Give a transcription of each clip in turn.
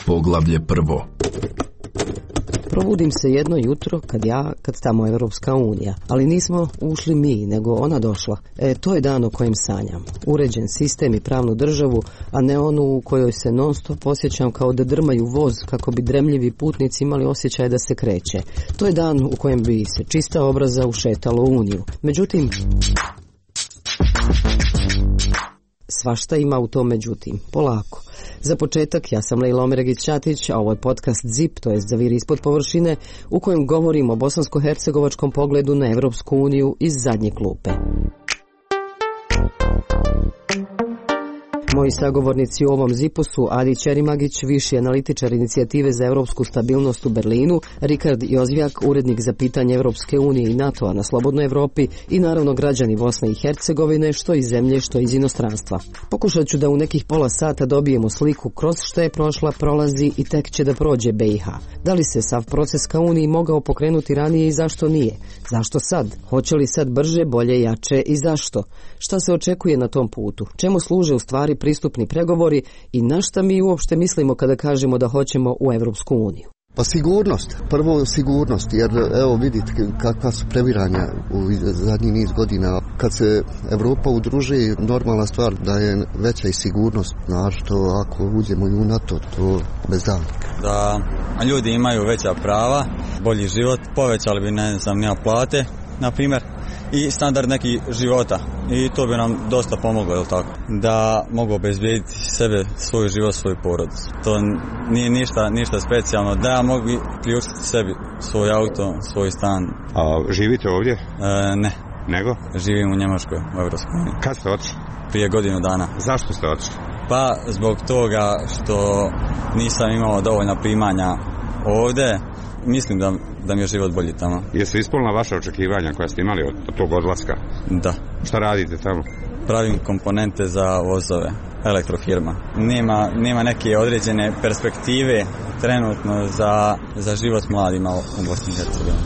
Poglavlje prvo. Probudim se jedno jutro kad tamo Evropska unija, ali nismo ušli mi, nego ona došla. To je dan o kojem sanjam. Uređen sistem i pravnu državu, a ne onu u kojoj se non stop osjećam kao da drmaju voz kako bi dremljivi putnici imali osjećaj da se kreće. To je dan u kojem bi se čista obraza ušetalo u uniju. Međutim, svašta ima u tom međutim. Polako. Za početak, ja sam Lejla Omeragić-Ćatić, a ovo je podcast ZIP, to je Zaviri ispod površine, u kojem govorim o bosansko-hercegovačkom pogledu na Evropsku uniju iz zadnje klupe. Moji sagovornici u ovom zipu su Adi Ćerimagić, viši analitičar inicijative za evropsku stabilnost u Berlinu, Rikard Jozvjak, urednik za pitanje Evropske unije i NATO-a na Slobodnoj Evropi i naravno građani Bosne i Hercegovine, što iz zemlje, što iz inostranstva. Pokušat ću da u nekih pola sata dobijemo sliku kroz što je prošla, prolazi i tek će da prođe BiH. Da li se sav proces ka Uniji mogao pokrenuti ranije i zašto nije? Zašto sad? Hoće li sad brže, bolje, jače i zašto? Šta se očekuje na tom putu? Čemu služe u stvari pristupni pregovori i na šta mi uopšte mislimo kada kažemo da hoćemo u Evropsku uniju? Pa sigurnost, prvo sigurnost, jer evo vidite kakva su previranja u zadnji niz godina. Kad se Evropa udruži, normalna stvar da je veća i sigurnost, što ako uđemo i u NATO, to bez davnika. Da ljudi imaju veća prava, bolji život, povećali bi plate, na primjer, i standard neki života. I to bi nam dosta pomoglo, je li tako? Da mogu obezbijediti sebe, svoj život, svoju porodicu. To nije ništa specijalno. Da ja mogu priuštiti sebi svoj auto, svoj stan. A živite ovdje? Ne. Nego? Živim u Njemačkoj, u Evropskoj uniji. Kad ste otišli? Prije godinu dana. Zašto ste otišli? Pa zbog toga što nisam imao dovoljna primanja ovdje. Mislim da mi je život bolji tamo. Jesu ispunila vaše očekivanja koja ste imali od tog odlaska? Da. Šta radite tamo? Pravim komponente za vozove, elektrofirma. Nema neke određene perspektive trenutno za život mladima u Bosni i Hercegovini.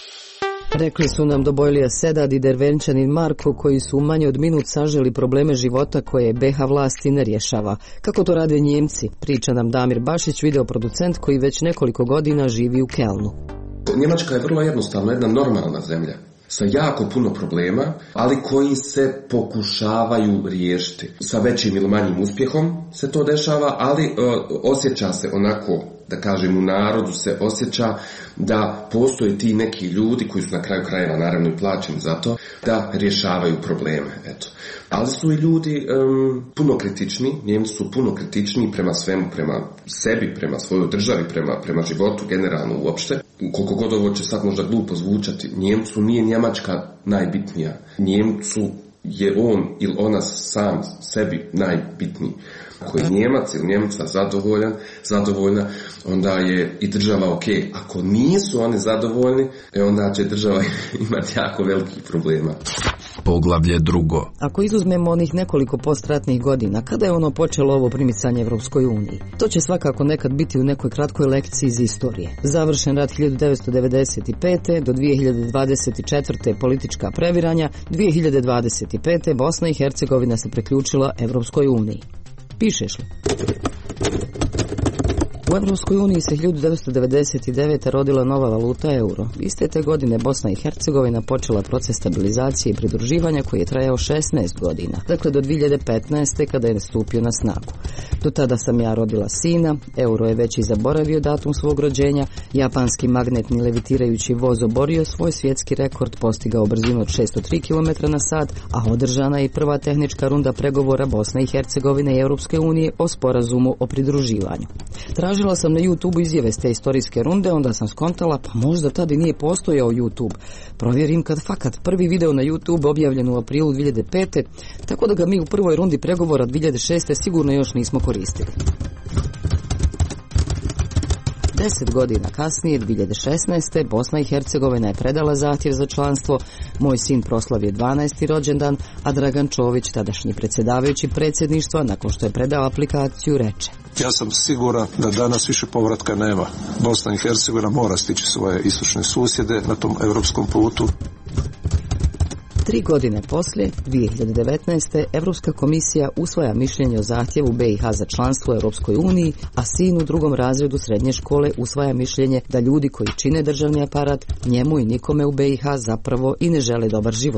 Rekli su nam Dobojlija Sedad i Dervenčanin Marko, koji su u manje od minut saželi probleme života koje BiH vlasti ne rješava. Kako to rade Njemci, priča nam Damir Bašić, videoproducent koji već nekoliko godina živi u Kelnu. Njemačka je vrlo jednostavno jedna normalna zemlja sa jako puno problema, ali koji se pokušavaju riješiti. Sa većim ili manjim uspjehom se to dešava, ali osjeća se onako, da kažem, u narodu se osjeća da postoje ti neki ljudi koji su na kraju krajeva naravno i plaćeni za to, da rješavaju probleme. Eto. Ali su i ljudi puno kritični, Njemci su puno kritični prema svemu, prema sebi, prema svojoj državi, prema životu generalno uopšte. Koliko god ovo će sad možda glupo zvučati, Njemcu nije Njemačka najbitnija. Njemcu je on ili ona sam sebi najbitniji. Ako je Njemac ili Njemca zadovoljna, onda je i država ok. Ako nisu oni zadovoljni, onda će država imati jako velikih problema. Poglavlje drugo. Ako izuzmemo onih nekoliko postratnih godina, kada je ono počelo ovo primicanje Evropskoj uniji? To će svakako nekad biti u nekoj kratkoj lekciji iz istorije. Završen rat 1995. do 2024. politička previranja, 2025. Bosna i Hercegovina se priključila Evropskoj uniji. Pišeš li? U Evropskoj uniji se 1999. rodila nova valuta euro. Iste te godine Bosna i Hercegovina počela proces stabilizacije i pridruživanja koji je trajao 16 godina. Dakle, do 2015. kada je stupio na snagu. Do tada sam ja rodila sina, euro je već i zaboravio datum svog rođenja, japanski magnetni levitirajući voz oborio svoj svjetski rekord, postigao brzinu od 603 km/h, a održana je i prva tehnička runda pregovora Bosne i Hercegovine i Europske unije o sporazumu o pridruživanju. Tražila sam na YouTube izjave s te istorijske runde, onda sam skontala, pa možda tada i nije postojao YouTube. Provjerim kad fakat prvi video na YouTube objavljen u aprilu 2005. Tako da ga mi u prvoj rundi pregovora 2006. sigurno još nismo koristili. 10 godina kasnije, 2016. Bosna i Hercegovina je predala zahtjev za članstvo, moj sin proslavio 12. rođendan, a Dragan Čović, tadašnji predsjedavajući predsjedništva, nakon što je predao aplikaciju, reče: Ja sam siguran da danas više povratka nema. Bosna i Hercegovina mora stići svoje istočne susjede na tom europskom putu. 3 godine poslije, 2019. Europska komisija usvaja mišljenje o zahtjevu BiH za članstvo u Europskoj uniji, a sin u 2. razredu srednje škole usvaja mišljenje da ljudi koji čine državni aparat njemu i nikome u BiH zapravo i ne žele dobar život.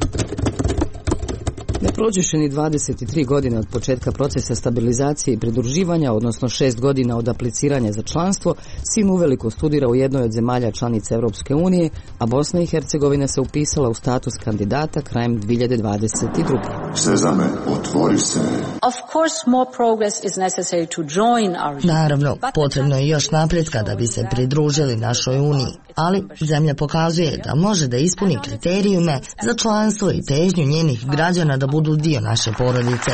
Ne prođeše ni 23 godine od početka procesa stabilizacije i pridruživanja, odnosno 6 godina od apliciranja za članstvo, sin uveliko studira u jednoj od zemalja članica Europske unije, a Bosna i Hercegovina se upisala u status kandidata krajem 2022. Sezame, otvori se. Naravno, potrebno je još napretka da bi se pridružili našoj uniji, ali zemlja pokazuje da može da ispuni kriterijume za članstvo i težnju njenih građana da budu dio naše porodice.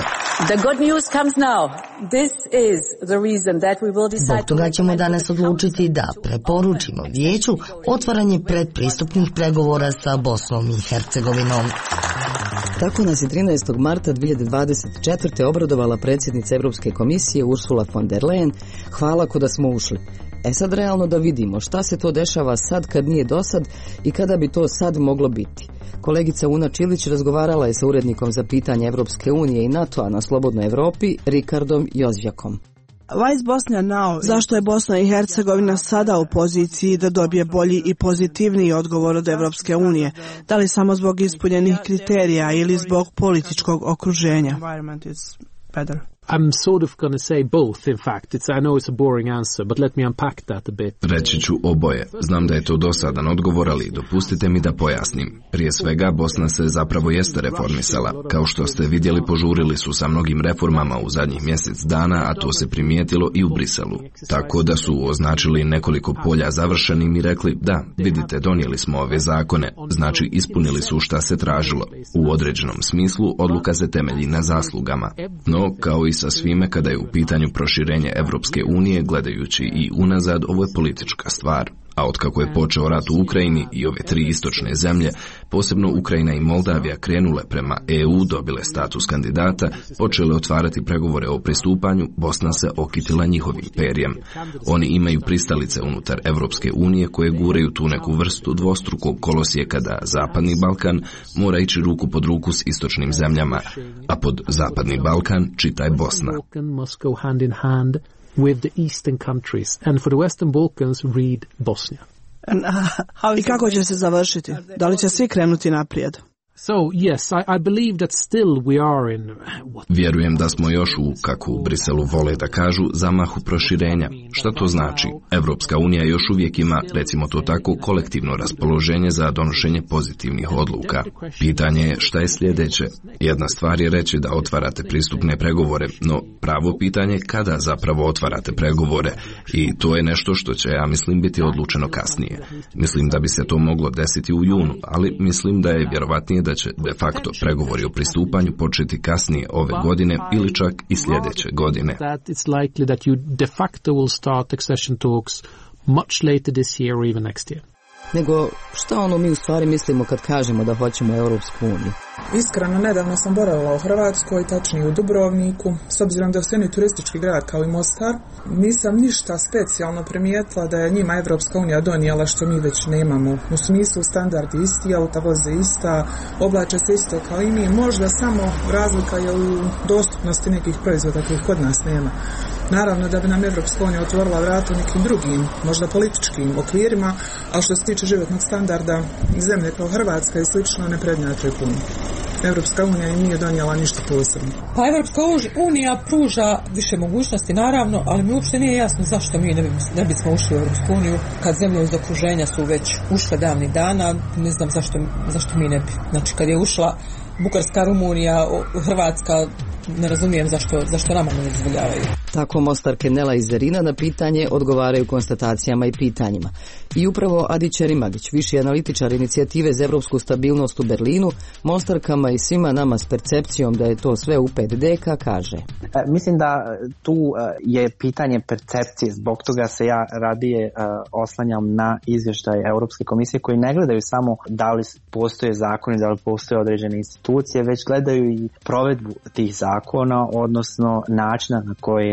Zbog toga ćemo danas odlučiti da preporučimo vijeću otvaranje predpristupnih pregovora sa Bosnom i Hercegovinom. Tako nas je 13. marta 2024. obradovala predsjednica Europske komisije Ursula von der Leyen. Hvala ko da smo ušli. Sad realno da vidimo šta se to dešava sad kad nije dosad i kada bi to sad moglo biti. Kolegica Una Čilić razgovarala je sa urednikom za pitanje Evropske unije i NATO-a na Slobodnoj Evropi, Rikardom Jozvjakom. Zašto je Bosna i Hercegovina sada u poziciji da dobije bolji i pozitivniji odgovor od Evropske unije? Da li samo zbog ispunjenih kriterija ili zbog političkog okruženja? I'm sort of going to say both, in fact. I know it's a boring answer, but let me unpack that a bit. Reći ću oboje. Znam da je to dosadan odgovor, ali dopustite mi da pojasnim. Prije svega, Bosna se zapravo jeste reformisala. Kao što ste vidjeli, požurili su sa mnogim reformama u zadnjih mjesec dana, a to se primijetilo i u Briselu. Tako da su označili nekoliko polja završenim i rekli, da, vidite, donijeli smo ove zakone, znači ispunili su šta se tražilo. U određenom smislu, odluka se temelji na zaslugama. No, kao i sa svime kada je u pitanju proširenje Evropske unije, gledajući i unazad, ovo je politička stvar. A otkako je počeo rat u Ukrajini i ove 3 istočne zemlje, posebno Ukrajina i Moldavija, krenule prema EU, dobile status kandidata, počele otvarati pregovore o pristupanju, Bosna se okitila njihovim perjem. Oni imaju pristalice unutar Evropske unije koje guraju tu neku vrstu dvostrukog kolosijeka da Zapadni Balkan mora ići ruku pod ruku s istočnim zemljama, a pod Zapadni Balkan čitaj Bosna. With the eastern countries, and for the Western Balkans, read Bosnia. I kako će se završiti? Da li će svi krenuti naprijed? So, yes, I believe that still we are in... Vjerujem da smo još u, kako u Briselu vole da kažu, zamahu proširenja. Šta to znači? Evropska unija još uvijek ima, recimo to tako, kolektivno raspoloženje za donošenje pozitivnih odluka. Pitanje je šta je sljedeće. Jedna stvar je reći da otvarate pristupne pregovore, no pravo pitanje je kada zapravo otvarate pregovore, i to je nešto što će, ja mislim, biti odlučeno kasnije. Mislim da bi se to moglo desiti u junu, ali mislim da je vjerovatnije da će de facto pregovori o pristupanju početi kasnije ove godine ili čak i sljedeće godine. Nego šta mi u stvari mislimo kad kažemo da hoćemo Europsku uniju? Iskreno, nedavno sam boravila u Hrvatskoj, tačnije u Dubrovniku. S obzirom da je sve turistički grad kao i Mostar, nisam ništa specijalno primijetila da je njima Evropska unija donijela što mi već nemamo. U smislu standardi isti, auta voze ista, oblače se isto kao i mi. Možda samo razlika je u dostupnosti nekih proizvoda kojih kod nas nema. Naravno da bi nam Evropska unija otvorila vrata nekim drugim, možda političkim okvirima, ali što se tiče životnog standarda, zemlje kao Hrvatska i slično ne prednjačaju puno. Evropska unija im nije donijela ništa posebno. Pa Evropska unija pruža više mogućnosti, naravno, ali mi uopšte nije jasno zašto mi ne bismo ušli u Evropsku uniju kad zemlje iz okruženja su već ušle davnih dana, ne znam zašto mi ne bi. Znači kad je ušla Bugarska, Rumunija, Hrvatska, ne razumijem zašto nama ne dozvoljavaju. Tako Mostarke Nela i Zerina na pitanje odgovaraju konstatacijama i pitanjima. I upravo Adi Čerimagić, viši analitičar inicijative za evropsku stabilnost u Berlinu, Mostarkama i svima nama s percepcijom da je to sve u 5D-ka, kaže. Mislim da tu je pitanje percepcije, zbog toga se ja radije oslanjam na izvještaj Europske komisije koji ne gledaju samo da li postoje zakoni, da li postoje određene institucije, već gledaju i provedbu tih zakona, odnosno načina na koje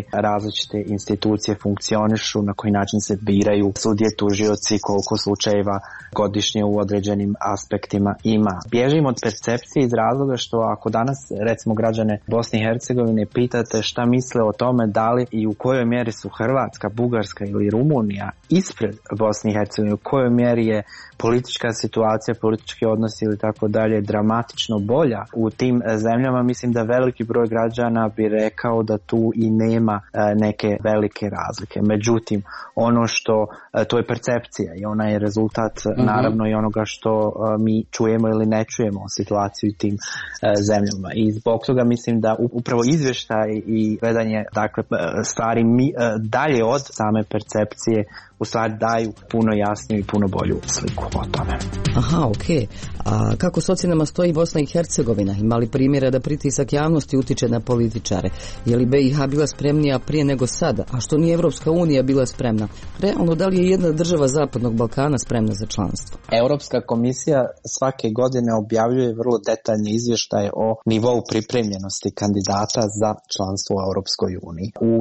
različite institucije funkcionišu, na koji način se biraju sudije, tužioci, koliko slučajeva godišnje u određenim aspektima ima. Bježim od percepcije iz razloga što ako danas recimo građane Bosne i Hercegovine pitate šta misle o tome da li i u kojoj mjeri su Hrvatska, Bugarska ili Rumunija ispred Bosne i Hercegovine, u kojoj mjeri je politička situacija, politički odnosi ili tako dalje dramatično bolja u tim zemljama, mislim da veliki broj građana bi rekao da tu i nema neke velike razlike. Međutim, ono što, to je percepcija i ona je rezultat naravno i onoga što mi čujemo ili ne čujemo o situaciji u tim zemljama. I zbog toga mislim da upravo izvještaj i gledanje dakle, stvari dalje od same percepcije u stvari daju puno jasniju i puno bolju sliku o tome. Aha, okej. A kako s ocjenama stoji Bosna i Hercegovina? Ima li primjera da pritisak javnosti utiče na političare? Je li BiH bila spremnija prije nego sada? A što nije Evropska unija bila spremna? Realno, da li je jedna država Zapadnog Balkana spremna za članstvo? Europska komisija svake godine objavljuje vrlo detaljne izvještaje o nivou pripremljenosti kandidata za članstvo u Europskoj uniji. U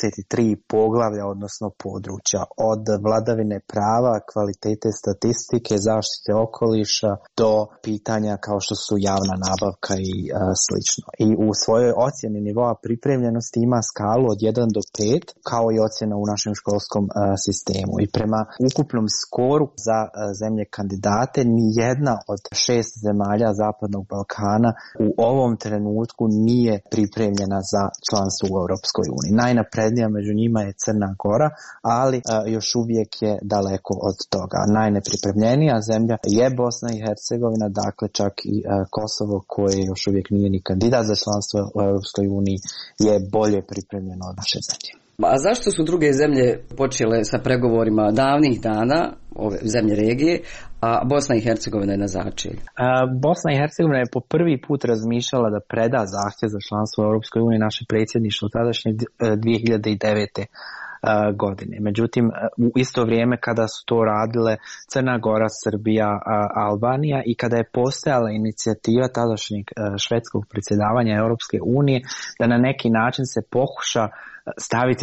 33 poglavlja, odnosno područja, od vladavine prava, kvalitete statistike, zaštite okoliša do pitanja kao što su javna nabavka i slično. I u svojoj ocjeni nivoa pripremljenosti ima skalu od 1 do 5, kao i ocjena u našem školskom sistemu. I prema ukupnom skoru za zemlje kandidate, ni jedna od 6 zemalja Zapadnog Balkana u ovom trenutku nije pripremljena za članstvo u Europskoj uniji. Najnaprednija među njima je Crna Gora, ali još uvijek je daleko od toga. Najnepripremljenija zemlja je Bosna i Hercegovina, dakle čak i Kosovo koje još uvijek nije ni kandidat za članstvo u Europskoj uniji je bolje pripremljeno od naše zemlje. A zašto su druge zemlje počele sa pregovorima davnih dana, ove zemlje regije, a Bosna i Hercegovina je na začelju? Bosna i Hercegovina je po prvi put razmišljala da preda zahtjev za članstvo u Europskoj uniji naše predsjedništvo tadašnje 2009. godine. Međutim, u isto vrijeme kada su to radile Crna Gora, Srbija, Albanija i kada je postojala inicijativa tadašnjeg švedskog predsjedavanja Europske unije da na neki način se pokuša staviti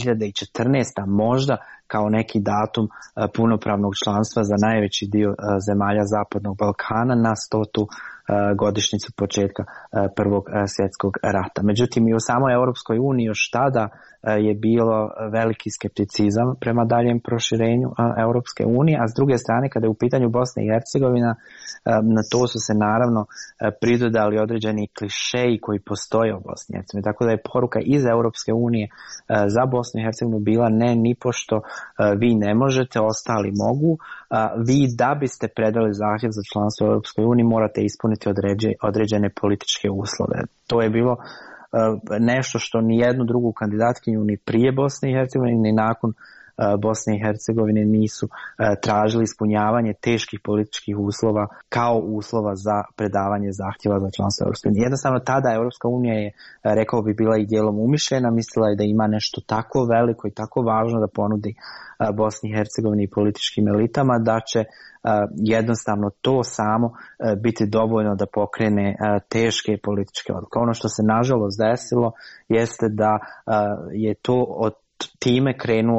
2014. možda kao neki datum punopravnog članstva za najveći dio zemalja Zapadnog Balkana na 100. godišnjicu početka Prvog svjetskog rata. Međutim, i u samoj Europskoj uniji još tada je bilo veliki skepticizam prema daljem proširenju Europske unije, a s druge strane kada je u pitanju Bosna i Hercegovina, na to su se naravno pridodali određeni klišeji koji postoje u Bosni i Hercegovini. Tako da je poruka iz Europske unije za Bosnu i Hercegovinu bila ne, nipošto vi ne možete, ostali mogu. Vi da biste predali zahtjev za članstvo u Europskoj uniji morate ispuniti određene političke uslove. To je bilo nešto što ni jednu drugu kandidatkinju ni prije Bosne i Hercegovine ni nakon Bosne i Hercegovine nisu tražili ispunjavanje teških političkih uslova kao uslova za predavanje zahtjeva za članstvo Europske unije. Jednostavno tada Europska unija je, rekao bi, bila i dijelom umišljena, mislila je da ima nešto tako veliko i tako važno da ponudi Bosni i Hercegovini i političkim elitama da će jednostavno to samo biti dovoljno da pokrene teške političke odluke. Ono što se nažalost desilo jeste da je to od time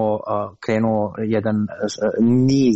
krenuo jedan niz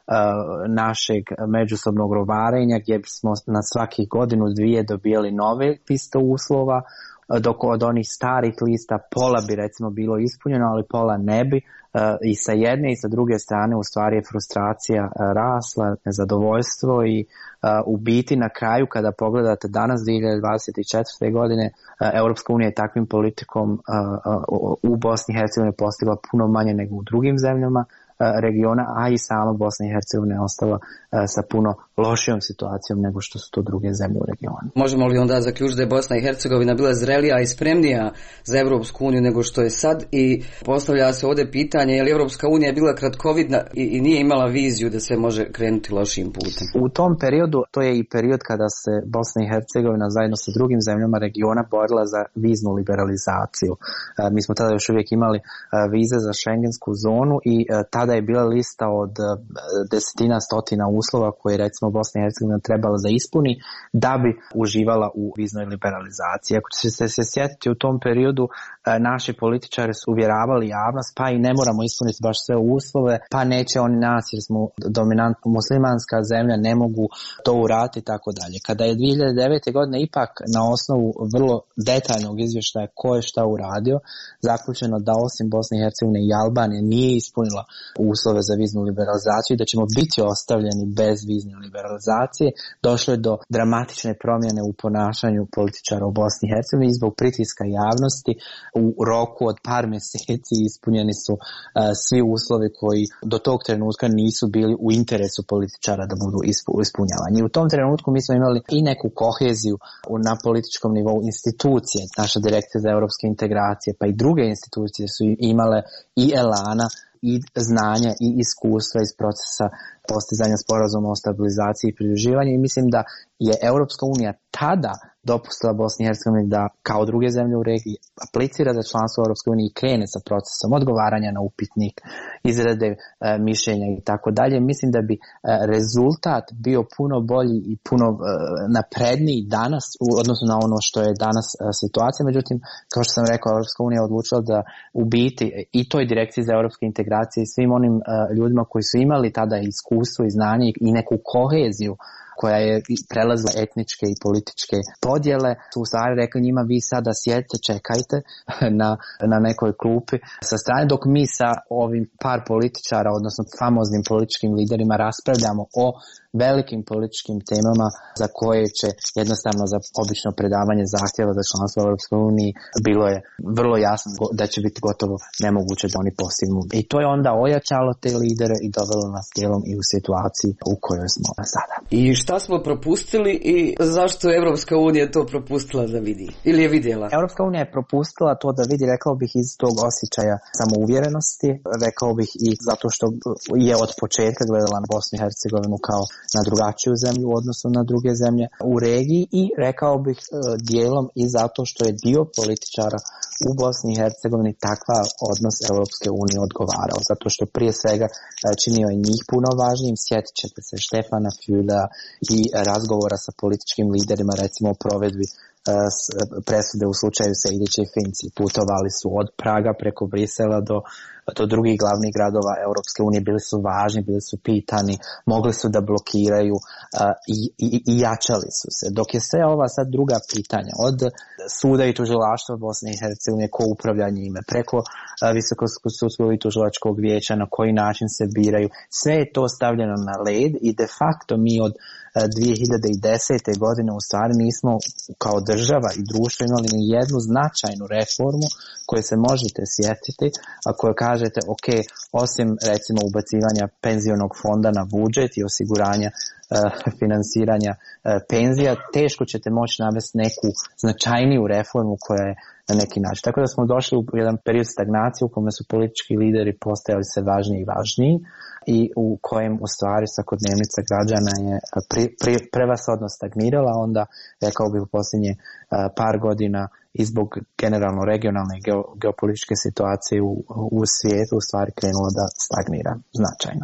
našeg međusobnog rovarenja gdje smo na svakih godinu dvije dobijali nove liste uslova, dok od onih starih lista pola bi recimo bilo ispunjeno, ali pola ne bi. I sa jedne i sa druge strane u stvari je frustracija rasla, nezadovoljstvo i u biti na kraju kada pogledate danas 2024. godine Europska unija je takvim politikom u Bosni i Hercegovini postigla puno manje nego u drugim zemljama regiona, a i sama Bosna i Hercegovina je ostala sa puno lošijom situacijom nego što su to druge zemlje u regionu. Možemo li onda zaključiti da je Bosna i Hercegovina bila zrelija i spremnija za Europsku uniju nego što je sad i postavlja se ovdje pitanje je li Europska unija bila kratkovidna i nije imala viziju da se može krenuti lošim putem? U tom periodu, to je i period kada se Bosna i Hercegovina zajedno sa drugim zemljama regiona borila za viznu liberalizaciju. Mi smo tada još uvijek imali vize za šengensku zonu i tada je bila lista od desetina, stotina uslova koje recimo Bosna i Hercegovina trebala da ispuni da bi uživala u viznoj liberalizaciji. Ako ćete se sjetiti u tom periodu naši političari su uvjeravali javnost, pa i ne moramo ispuniti baš sve uslove, pa neće oni nas jer smo dominantno muslimanska zemlja, ne mogu to uraditi i tako dalje. Kada je 2009. godine ipak na osnovu vrlo detaljnog izvještaja ko je šta uradio, zaključeno da osim Bosne i Hercegovine i Albanije nije ispunila uslove za viznu liberalizaciju i da ćemo biti ostavljeni bez vizne liberalizacije, došlo je do dramatične promjene u ponašanju političara u Bosni i Hercegovini i zbog pritiska javnosti u roku od par mjeseci ispunjeni su svi uslovi koji do tog trenutka nisu bili u interesu političara da budu ispunjavani. I u tom trenutku mi smo imali i neku koheziju na političkom nivou institucije, naša direkcija za europske integracije, pa i druge institucije su imale i elana i znanja i iskustva iz procesa postizanja sporazuma o stabilizaciji i pridruživanju i mislim da je Europska unija tada dopustila Bosni i Hercegovini da kao druge zemlje u regiji aplicira za članstvo u Europskoj uniji i krene sa procesom odgovaranja na upitnik, izrade mišljenja i tako dalje. Mislim da bi rezultat bio puno bolji i puno napredniji danas u odnosu na ono što je danas situacija. Međutim, kao što sam rekao, Europska unija je odlučila da u biti i toj direkciji za europske integracije i svim onim ljudima koji su imali tada iskustvo i znanje i neku koheziju koja je prelazila etničke i političke podjele, su u stvari rekli njima vi sada sjedite, čekajte na nekoj klupi sa strane dok mi sa ovim par političara, odnosno famoznim političkim liderima raspravljamo o velikim političkim temama za koje će jednostavno za obično predavanje zahtjeva za članstvo u Europskoj uniji bilo je vrlo jasno da će biti gotovo nemoguće da oni postignu. I to je onda ojačalo te lidere i dovelo nas dijelom i u situaciji u kojoj smo sada. I šta smo propustili i zašto je Europska unija to propustila da vidi? Ili je vidjela? Europska unija je propustila to da vidi, rekao bih, iz tog osjećaja samouvjerenosti, rekao bih i zato što je od početka gledala na Bosnu i Hercegovinu kao na drugačiju zemlju u odnosu na druge zemlje u regiji i rekao bih dijelom i zato što je dio političara u Bosni i Hercegovini takva odnos Europske unije odgovarao, zato što prije svega činio je njih puno važnijim. Sjetit ćete se Štefana Fülea i razgovora sa političkim liderima, recimo o provedbi presude u slučaju Sejdića i Finci. Putovali su od Praga preko Brisela do drugih glavnih gradova Europske unije, bili su važni, bili su pitani, mogli su da blokiraju i jačali su se. Dok je sve ova sad druga pitanja, od suda i tužilaštva Bosne i Hercegovine, ko upravlja njime, preko Visokog sudskog i tužilačkog vijeća, na koji način se biraju, sve je to stavljeno na led i de facto mi od 2010. godine u stvari nismo kao država i društvo imali ni jednu značajnu reformu koju se možete sjetiti, a koju kažete ok, osim recimo ubacivanja penzionog fonda na budžet i osiguranja finansiranja penzija, teško ćete moći navesti neku značajniju reformu koja je na neki način. Tako da smo došli u jedan period stagnacije u kome su politički lideri postajali sve važniji i važniji i u kojem u stvari svakodnevnica građana je prevashodno stagnirala, onda rekao bih u posljednje par godina i zbog generalno regionalne i geopolitičke situacije u svijetu u stvari krenulo da stagnira značajno.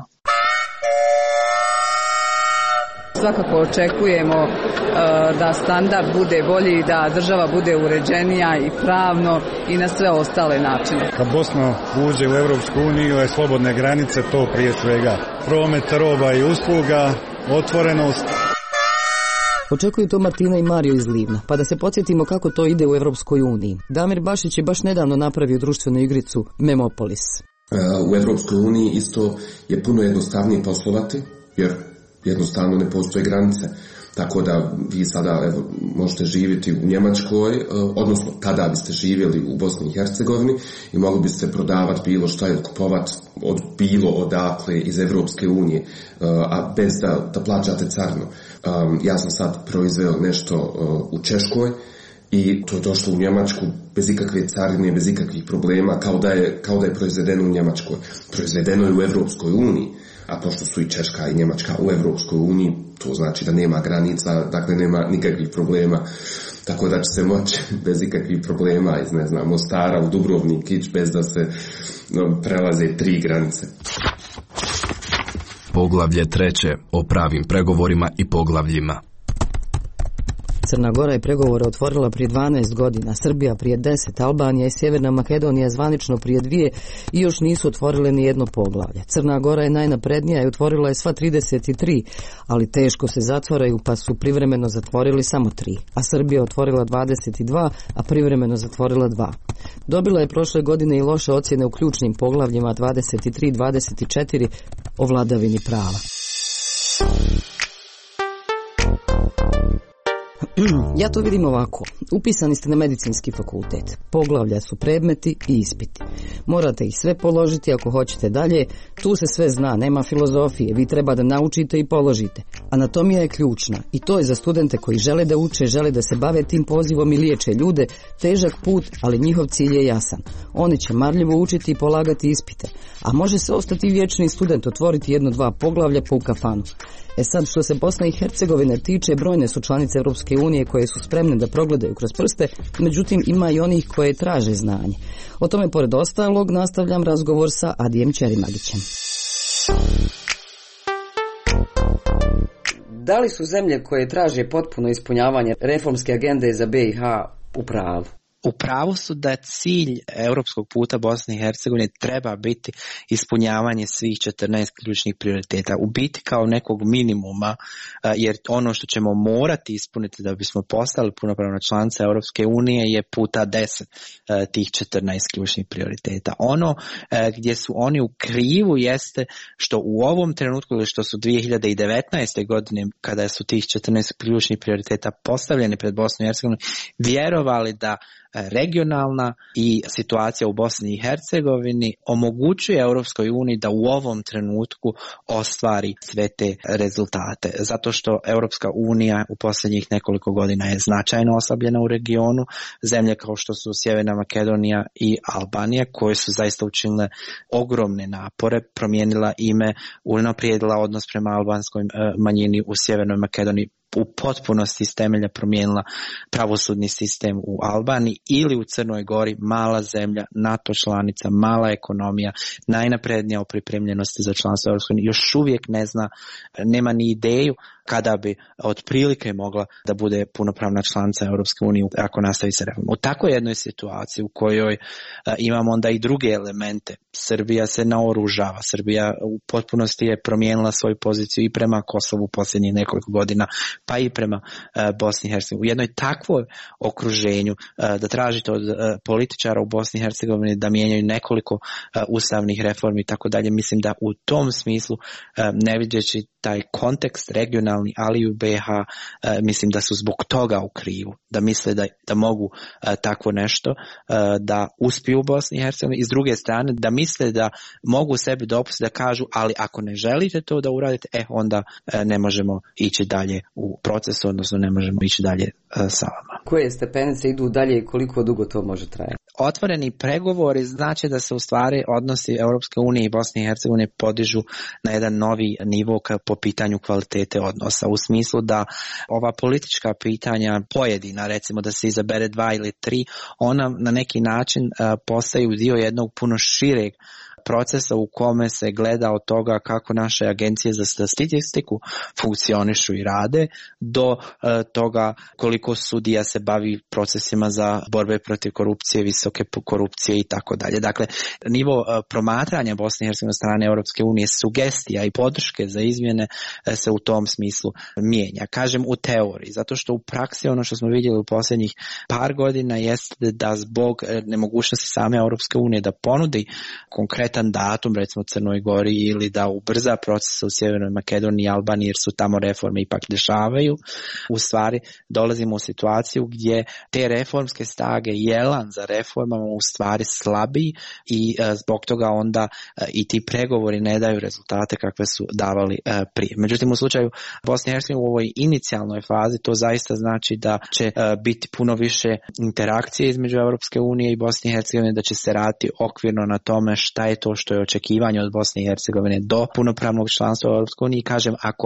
Svakako očekujemo da standard bude bolji, da država bude uređenija i pravno i na sve ostale načine. Kad Bosna uđe u Europsku uniju je slobodne granice, to prije svega promet roba i usluga, otvorenost. Očekuju to Martina i Mario iz Livna, pa da se podsjetimo kako to ide u Europskoj uniji. Damir Bašić je baš nedavno napravio društvenu igricu Memopolis. U Europskoj uniji isto je puno jednostavnije poslovati, jer jednostavno ne postoje granice. Tako da vi sada možete živjeti u Njemačkoj, odnosno tada biste živjeli u Bosni i Hercegovini i mogli biste prodavati bilo šta ili kupovati od bilo odakle iz Evropske unije, a bez da plaćate carinu. Ja sam sad proizveo nešto u Češkoj i to je došlo u Njemačku bez ikakve carine, bez ikakvih problema, kao da je proizvedeno u Njemačkoj. Proizvedeno je u Evropskoj uniji. A pošto su i Češka i Njemačka u Evropskoj uniji, to znači da nema granica, dakle nema nikakvih problema, tako da će se moći bez ikakvih problema iz, ne znam, Mostara u Dubrovnik ići bez da se prelaze 3 granice. Poglavlje 3. o pravim pregovorima i poglavljima. Crna Gora je pregovore otvorila prije 12 godina, Srbija prije 10, Albanija i Sjeverna Makedonija zvanično prije 2 i još nisu otvorile ni jedno poglavlje. Crna Gora je najnaprednija i otvorila je sva 33, ali teško se zatvaraju pa su privremeno zatvorili samo 3, a Srbija otvorila 22, a privremeno zatvorila 2. Dobila je prošle godine i loše ocjene u ključnim poglavljima 23 i 24 o vladavini prava. Ja to vidim ovako. Upisani ste na medicinski fakultet. Poglavlja su predmeti i ispiti. Morate ih sve položiti ako hoćete dalje. Tu se sve zna, nema filozofije. Vi treba da naučite i položite. Anatomija je ključna i to je za studente koji žele da uče, žele da se bave tim pozivom i liječe ljude. Težak put, ali njihov cilj je jasan. Oni će marljivo učiti i polagati ispite. A može se ostati vječni student, otvoriti 1-2 poglavlja po u kafanu. Sad, što se Bosne i Hercegovine tiče, brojne su članice Europske unije koje su spremne da progledaju kroz prste, međutim ima i onih koje traže znanje. O tome, pored ostalog, nastavljam razgovor sa Adijem Ćerimagićem. Da li su zemlje koje traže potpuno ispunjavanje reformske agende za BiH u pravu? U pravu su da cilj europskog puta Bosne i Hercegovine treba biti ispunjavanje svih 14 ključnih prioriteta. U biti kao nekog minimuma, jer ono što ćemo morati ispuniti da bismo postali punopravna članica Europske unije je puta 10 tih 14 ključnih prioriteta. Ono gdje su oni u krivu jeste što u ovom trenutku ili što su 2019. godine kada su tih 14 ključnih prioriteta postavljeni pred Bosnu i Hercegovinu vjerovali da regionalna i situacija u Bosni i Hercegovini omogućuje Europskoj uniji da u ovom trenutku ostvari sve te rezultate. Zato što Europska unija u posljednjih nekoliko godina je značajno oslabljena u regionu. Zemlje kao što su Sjeverna Makedonija i Albanija koje su zaista učinile ogromne napore, promijenila ime, unaprijedila odnos prema albanskoj manjini u Sjevernoj Makedoniji, u potpunosti iz temelja promijenila pravosudni sistem u Albaniji ili u Crnoj Gori, mala zemlja, NATO članica, mala ekonomija, najnaprednija u pripremljenosti za članstvo Europske unije, još uvijek ne zna, nema ni ideju kada bi otprilike mogla da bude punopravna članica Europske unije ako nastavi se reforma. U takvoj jednoj situaciji u kojoj imamo onda i druge elemente, Srbija se naoružava, Srbija u potpunosti je promijenila svoju poziciju i prema Kosovu u posljednjih nekoliko godina, pa i prema Bosni i Hercegovini. U jednoj takvoj okruženju da tražite od političara u Bosni i Hercegovini da mijenjaju nekoliko ustavnih reformi i tako dalje, mislim da u tom smislu ne vidjeći taj kontekst regionalni, ali i u BiH, mislim da su zbog toga u krivu, da misle da mogu takvo nešto da uspiju u Bosni i Hercegovini i s druge strane da misle da mogu sebi dopustiti da kažu ali ako ne želite to da uradite, onda ne možemo ići dalje u procesu, odnosno ne možemo ići dalje sa vama. Koje stepenice idu dalje i koliko dugo to može trajati? Otvoreni pregovori znači da se u stvari odnosi Europske unije i Bosne i Hercegovine podižu na jedan novi nivo po pitanju kvalitete odnosa, u smislu da ova politička pitanja pojedina, recimo da se izabere 2 ili 3, ona na neki način postaju dio jednog puno šireg procesa u kome se gleda od toga kako naše agencije za statistiku funkcionišu i rade, do toga koliko sudija se bavi procesima za borbe protiv korupcije, visoke korupcije i tako dalje. Dakle, nivo promatranja Bosne i Hercegovine strane Europske unije, sugestija i podrške za izmjene se u tom smislu mijenja. Kažem u teoriji, zato što u praksi ono što smo vidjeli u posljednjih par godina jeste da zbog nemogućnosti same Europske unije da ponudi konkretan datum, recimo Crnoj Gori, ili da ubrza procese u Sjevernoj Makedoniji i Albaniji, jer su tamo reforme ipak dešavaju, u stvari dolazimo u situaciju gdje te reformske snage i elan za reformama u stvari slabi i zbog toga onda i ti pregovori ne daju rezultate kakve su davali prije. Međutim, u slučaju Bosne i Hercegovine u ovoj inicijalnoj fazi to zaista znači da će biti puno više interakcije između Europske unije i Bosne i Hercegovine, da će se raditi okvirno na tome šta je to što je očekivanje od Bosne i Hercegovine do punopravnog članstva u Europskoj uniji. Kažem, ako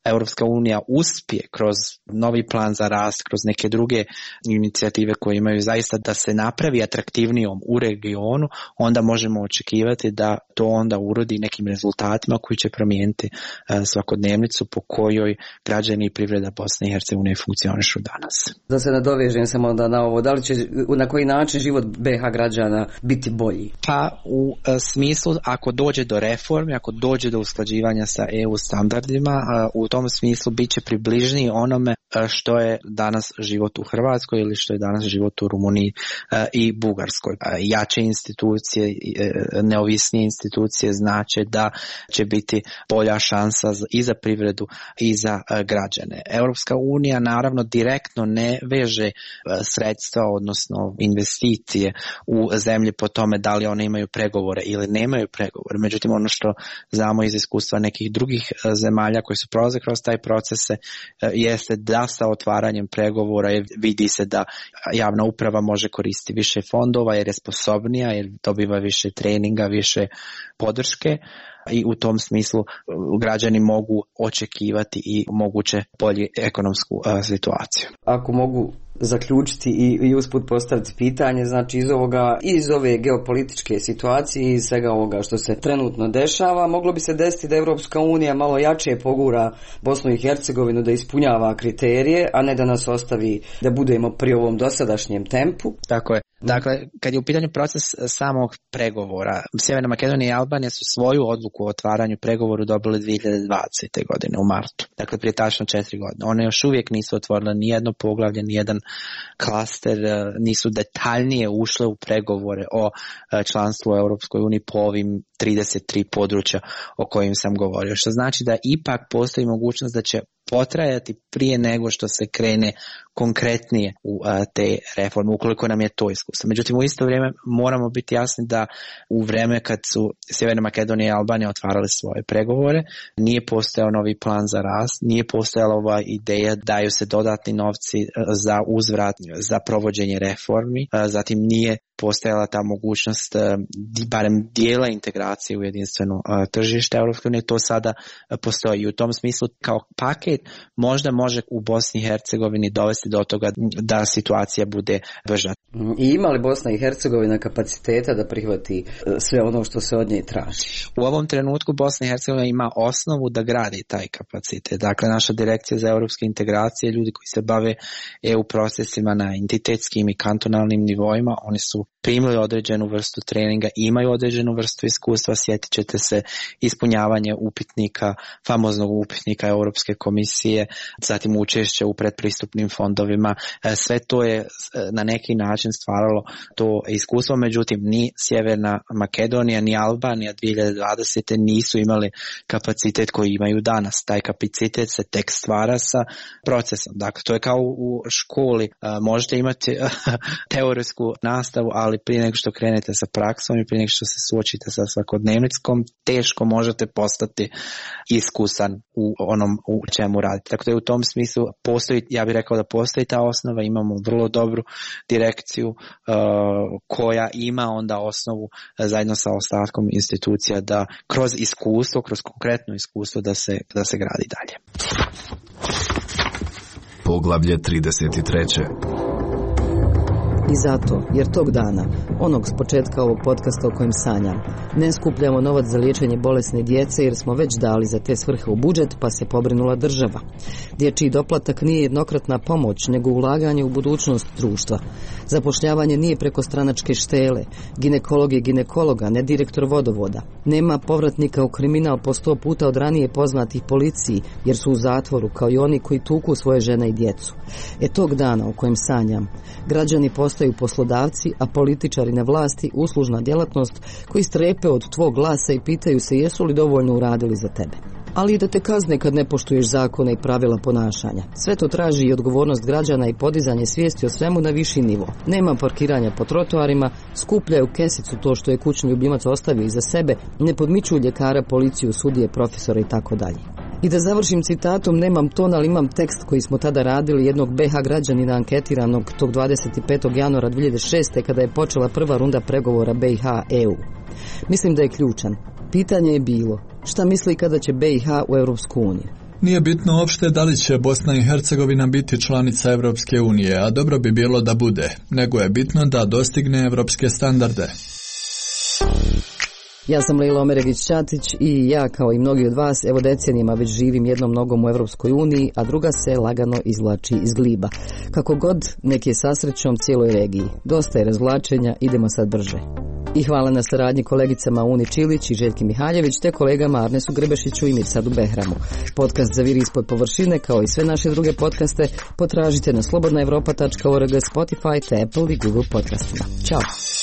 Europska unija uspije kroz novi plan za rast, kroz neke druge inicijative koje imaju zaista da se napravi atraktivnijom u regionu, onda možemo očekivati da to onda urodi nekim rezultatima koji će promijeniti svakodnevnicu po kojoj građani i privreda Bosne i Hercegovine funkcionišu danas. Da se nadovežem samo na ovo, da li će na koji način život BiH građana biti bolji? Pa u smislu ako dođe do reformi, ako dođe do usklađivanja sa EU standardima, u tom smislu bit će približniji onome što je danas život u Hrvatskoj ili što je danas život u Rumuniji i Bugarskoj. Jače institucije, neovisnije institucije znače da će biti bolja šansa i za privredu i za građane. Europska unija naravno direktno ne veže sredstva, odnosno investicije u zemlji po tome da li one imaju pregovore ili nemaju pregovore. Međutim, ono što znamo iz iskustva nekih drugih zemalja koji su prolaze kroz taj procese jeste da sa otvaranjem pregovora vidi se da javna uprava može koristiti više fondova jer je sposobnija, jer dobiva više treninga, više podrške i u tom smislu građani mogu očekivati i moguće bolju ekonomsku situaciju. Ako mogu zaključiti i usput postaviti pitanje, znači iz ove geopolitičke situacije i svega ovoga što se trenutno dešava, moglo bi se desiti da Europska unija malo jače pogura Bosnu i Hercegovinu da ispunjava kriterije, a ne da nas ostavi da budemo pri ovom dosadašnjem tempu. Tako je. Dakle, kad je u pitanju proces samog pregovora, Sjeverna Makedonija i Albanija su svoju odluku o otvaranju pregovoru dobili 2020. godine u martu. Dakle, prije tačno 4 godine. One još uvijek nisu otvorile nijedno poglavlje, nijedan klaster, nisu detaljnije ušle u pregovore o članstvu u Europskoj uniji po ovim 33 područja o kojim sam govorio. Što znači da ipak postoji mogućnost da će potrajati prije nego što se krene konkretnije u te reforme, ukoliko nam je to iskustvo. Međutim, u isto vrijeme moramo biti jasni da u vrijeme kad su Sjeverna Makedonija i Albanija otvarali svoje pregovore, nije postojao novi plan za rast, nije postojala ova ideja daju se dodatni novci za uzvrat, za provođenje reformi, zatim nije postojala ta mogućnost barem dijela integracije u jedinstveno tržište Europske unije, to sada postoji. I u tom smislu kao paket možda može u Bosni i Hercegovini dovesti do toga da situacija bude brža. I ima li Bosna i Hercegovina kapaciteta da prihvati sve ono što se od nje traži? U ovom trenutku Bosna i Hercegovina ima osnovu da gradi taj kapacitet. Dakle, naša direkcija za europske integracije, ljudi koji se bave EU procesima na entitetskim i kantonalnim nivoima, oni su primili određenu vrstu treninga, imaju određenu vrstu iskustva, sjetit ćete se ispunjavanje upitnika, famoznog upitnika Europske komisije, zatim učešće u predpristupnim fondovima, sve to je na neki način stvaralo to iskustvo, međutim ni Sjeverna Makedonija ni Albanija 2020. nisu imali kapacitet koji imaju danas. Taj kapacitet se tek stvara sa procesom. Dakle, to je kao u školi, možete imati teorijsku nastavu, ali prije nego što krenete sa praksom i prije nego što se suočite sa svakodnevnicom, teško možete postati iskusan u onom u čemu radite. Tako da je u tom smislu postoji, ja bih rekao da postoji ta osnova, imamo vrlo dobru direkciju koja ima onda osnovu zajedno sa ostatkom institucija da kroz iskustvo, kroz konkretno iskustvo da se gradi dalje. Poglavlje 33. I zato, jer tog dana, onog s početka ovog podcasta o kojem sanjam, ne skupljamo novac za liječenje bolesne djece jer smo već dali za te svrhe u budžet pa se pobrinula država. Dječji doplatak nije jednokratna pomoć nego ulaganje u budućnost društva. Zapošljavanje nije preko stranačke štele, ginekolog je ginekologa, ne direktor vodovoda. Nema povratnika u kriminal po 100 puta od ranije poznatih policiji jer su u zatvoru kao i oni koji tuku svoje žene i djecu. Tog dana o kojem sanjam, građani postaju poslodavci, a političari na vlasti uslužna djelatnost koji strepe od tvog glasa i pitaju se jesu li dovoljno uradili za tebe. Ali i da te kazne kad ne poštuješ zakone i pravila ponašanja. Sve to traži i odgovornost građana i podizanje svijesti o svemu na viši nivo. Nema parkiranja po trotoarima, skupljaju kesicu to što je kućni ljubimac ostavio iza sebe, ne podmičuju ljekara, policiju, sudije, profesora i tako dalje. I da završim citatom, nemam ton, ali imam tekst koji smo tada radili jednog BiH građanina anketiranog tog 25. januara 2006. kada je počela prva runda pregovora BiH-EU. Mislim da je ključan. Pitanje je bilo, šta misli kada će BiH u Europsku uniju? Nije bitno uopšte da li će Bosna i Hercegovina biti članica Evropske unije, a dobro bi bilo da bude, nego je bitno da dostigne evropske standarde. Ja sam Lejla Omerević-Ćatić i ja, kao i mnogi od vas, evo decenijima već živim jednom nogom u Evropskoj uniji, a druga se lagano izvlači iz gliba. Kako god, nek je sa srećom cijeloj regiji. Dosta je razvlačenja, idemo sad brže. I hvala na saradnji kolegicama Uni Čilić i Željki Mihaljević, te kolegama Arnesu Grebešiću i Mirsadu Behramu. Podcast Zaviri ispod površine, kao i sve naše druge podcaste, potražite na slobodnaevropa.org, Spotify, te Apple i Google podcastima. Ćao!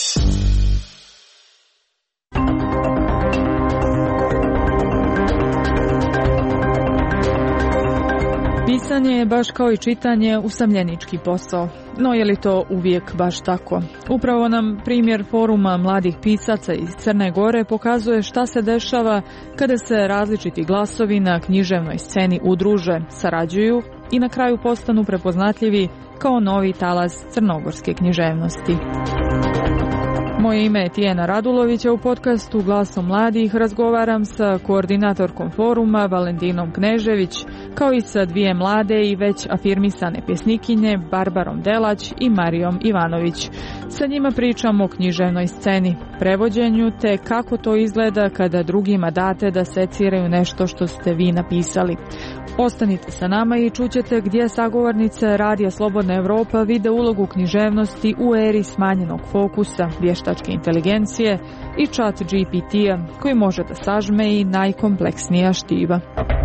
Pisanje je baš kao i čitanje usamljenički posao. No je li to uvijek baš tako? Upravo nam primjer foruma mladih pisaca iz Crne Gore pokazuje šta se dešava kada se različiti glasovi na književnoj sceni udruže, sarađuju i na kraju postanu prepoznatljivi kao novi talas crnogorske književnosti. Moje ime je Tijena Radulović, a u podcastu Glasom mladih razgovaram sa koordinatorkom foruma Valentinom Knežević, kao i sa dvije mlade i već afirmisane pjesnikinje Barbarom Delać i Marijom Ivanović. Sa njima pričamo o književnoj sceni, prevođenju te kako to izgleda kada drugima date da seciraju nešto što ste vi napisali. Ostanite sa nama i čućete gdje sagovornice Radija Slobodna Evropa vide ulogu književnosti u eri smanjenog fokusa, vještačke inteligencije i chat GPT-a koji može da sažme i najkompleksnija štiva.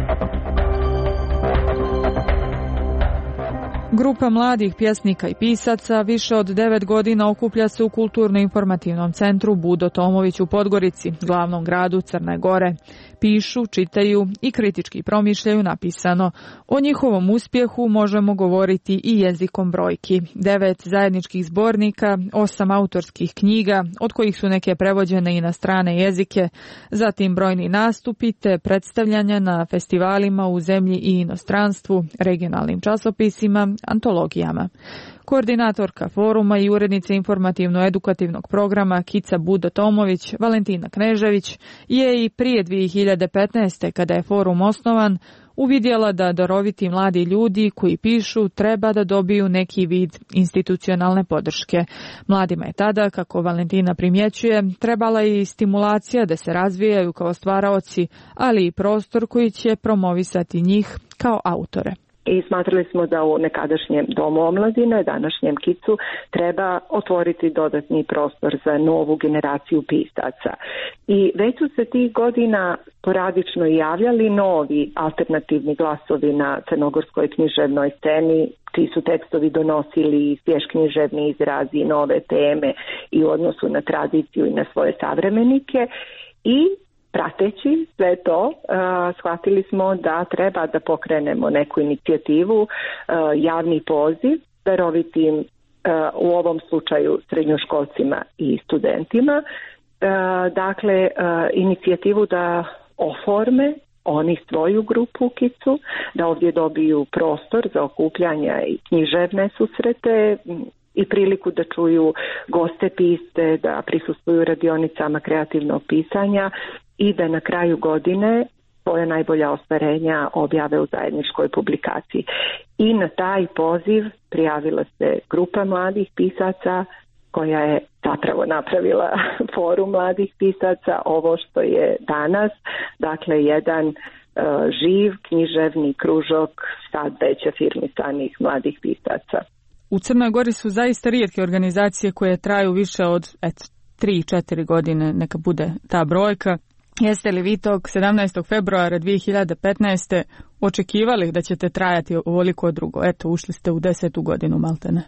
Grupa mladih pjesnika i pisaca više od 9 godina okuplja se u Kulturno-informativnom centru Budo Tomović u Podgorici, glavnom gradu Crne Gore. Pišu, čitaju i kritički promišljaju napisano. O njihovom uspjehu možemo govoriti i jezikom brojki. 9 zajedničkih zbornika, 8 autorskih knjiga, od kojih su neke prevođene i na strane jezike, zatim brojni nastupi te predstavljanja na festivalima u zemlji i inostranstvu, regionalnim časopisima, antologijama. Koordinatorka foruma i urednica informativno-edukativnog programa Kica Budo Tomović, Valentina Knežević, je i prije 2015. kada je forum osnovan, uvidjela da daroviti mladi ljudi koji pišu treba da dobiju neki vid institucionalne podrške. Mladima je tada, kako Valentina primjećuje, trebala i stimulacija da se razvijaju kao stvaraoci, ali i prostor koji će promovisati njih kao autore. I smatrali smo da u nekadašnjem domu omladine, današnjem Kicu, treba otvoriti dodatni prostor za novu generaciju pisaca. I već su se tih godina sporadično javljali novi alternativni glasovi na crnogorskoj književnoj sceni. Ti su tekstovi donosili svjež književni izrazi, nove teme i u odnosu na tradiciju i na svoje savremenike. I prateći sve to, shvatili smo da treba da pokrenemo neku inicijativu, javni poziv, darovitim, u ovom slučaju srednjoškolcima i studentima, dakle, inicijativu da oforme oni svoju grupu u Kicu, da ovdje dobiju prostor za okupljanja i književne susrete i priliku da čuju goste pisce, da prisustvuju radionicama kreativnog pisanja i da na kraju godine svoja najbolja ostvarenja objave u zajedničkoj publikaciji. I na taj poziv prijavila se grupa mladih pisaca koja je zapravo napravila forum mladih pisaca, ovo što je danas, dakle jedan živ književni kružok sad već afirmisanih mladih pisaca. U Crnoj Gori su zaista rijetke organizacije koje traju više od 3-4 godine, neka bude ta brojka. Jeste li vi tog 17. februara 2015. očekivali da ćete trajati ovoliko drugo? Eto, ušli ste u 10. godinu, maltene.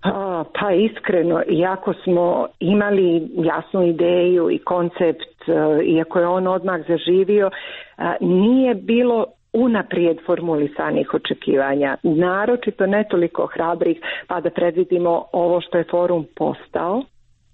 Pa iskreno, iako smo imali jasnu ideju i koncept, iako je on odmah zaživio, nije bilo unaprijed formulisanih očekivanja, naročito ne toliko hrabrih, pa da predvidimo ovo što je forum postao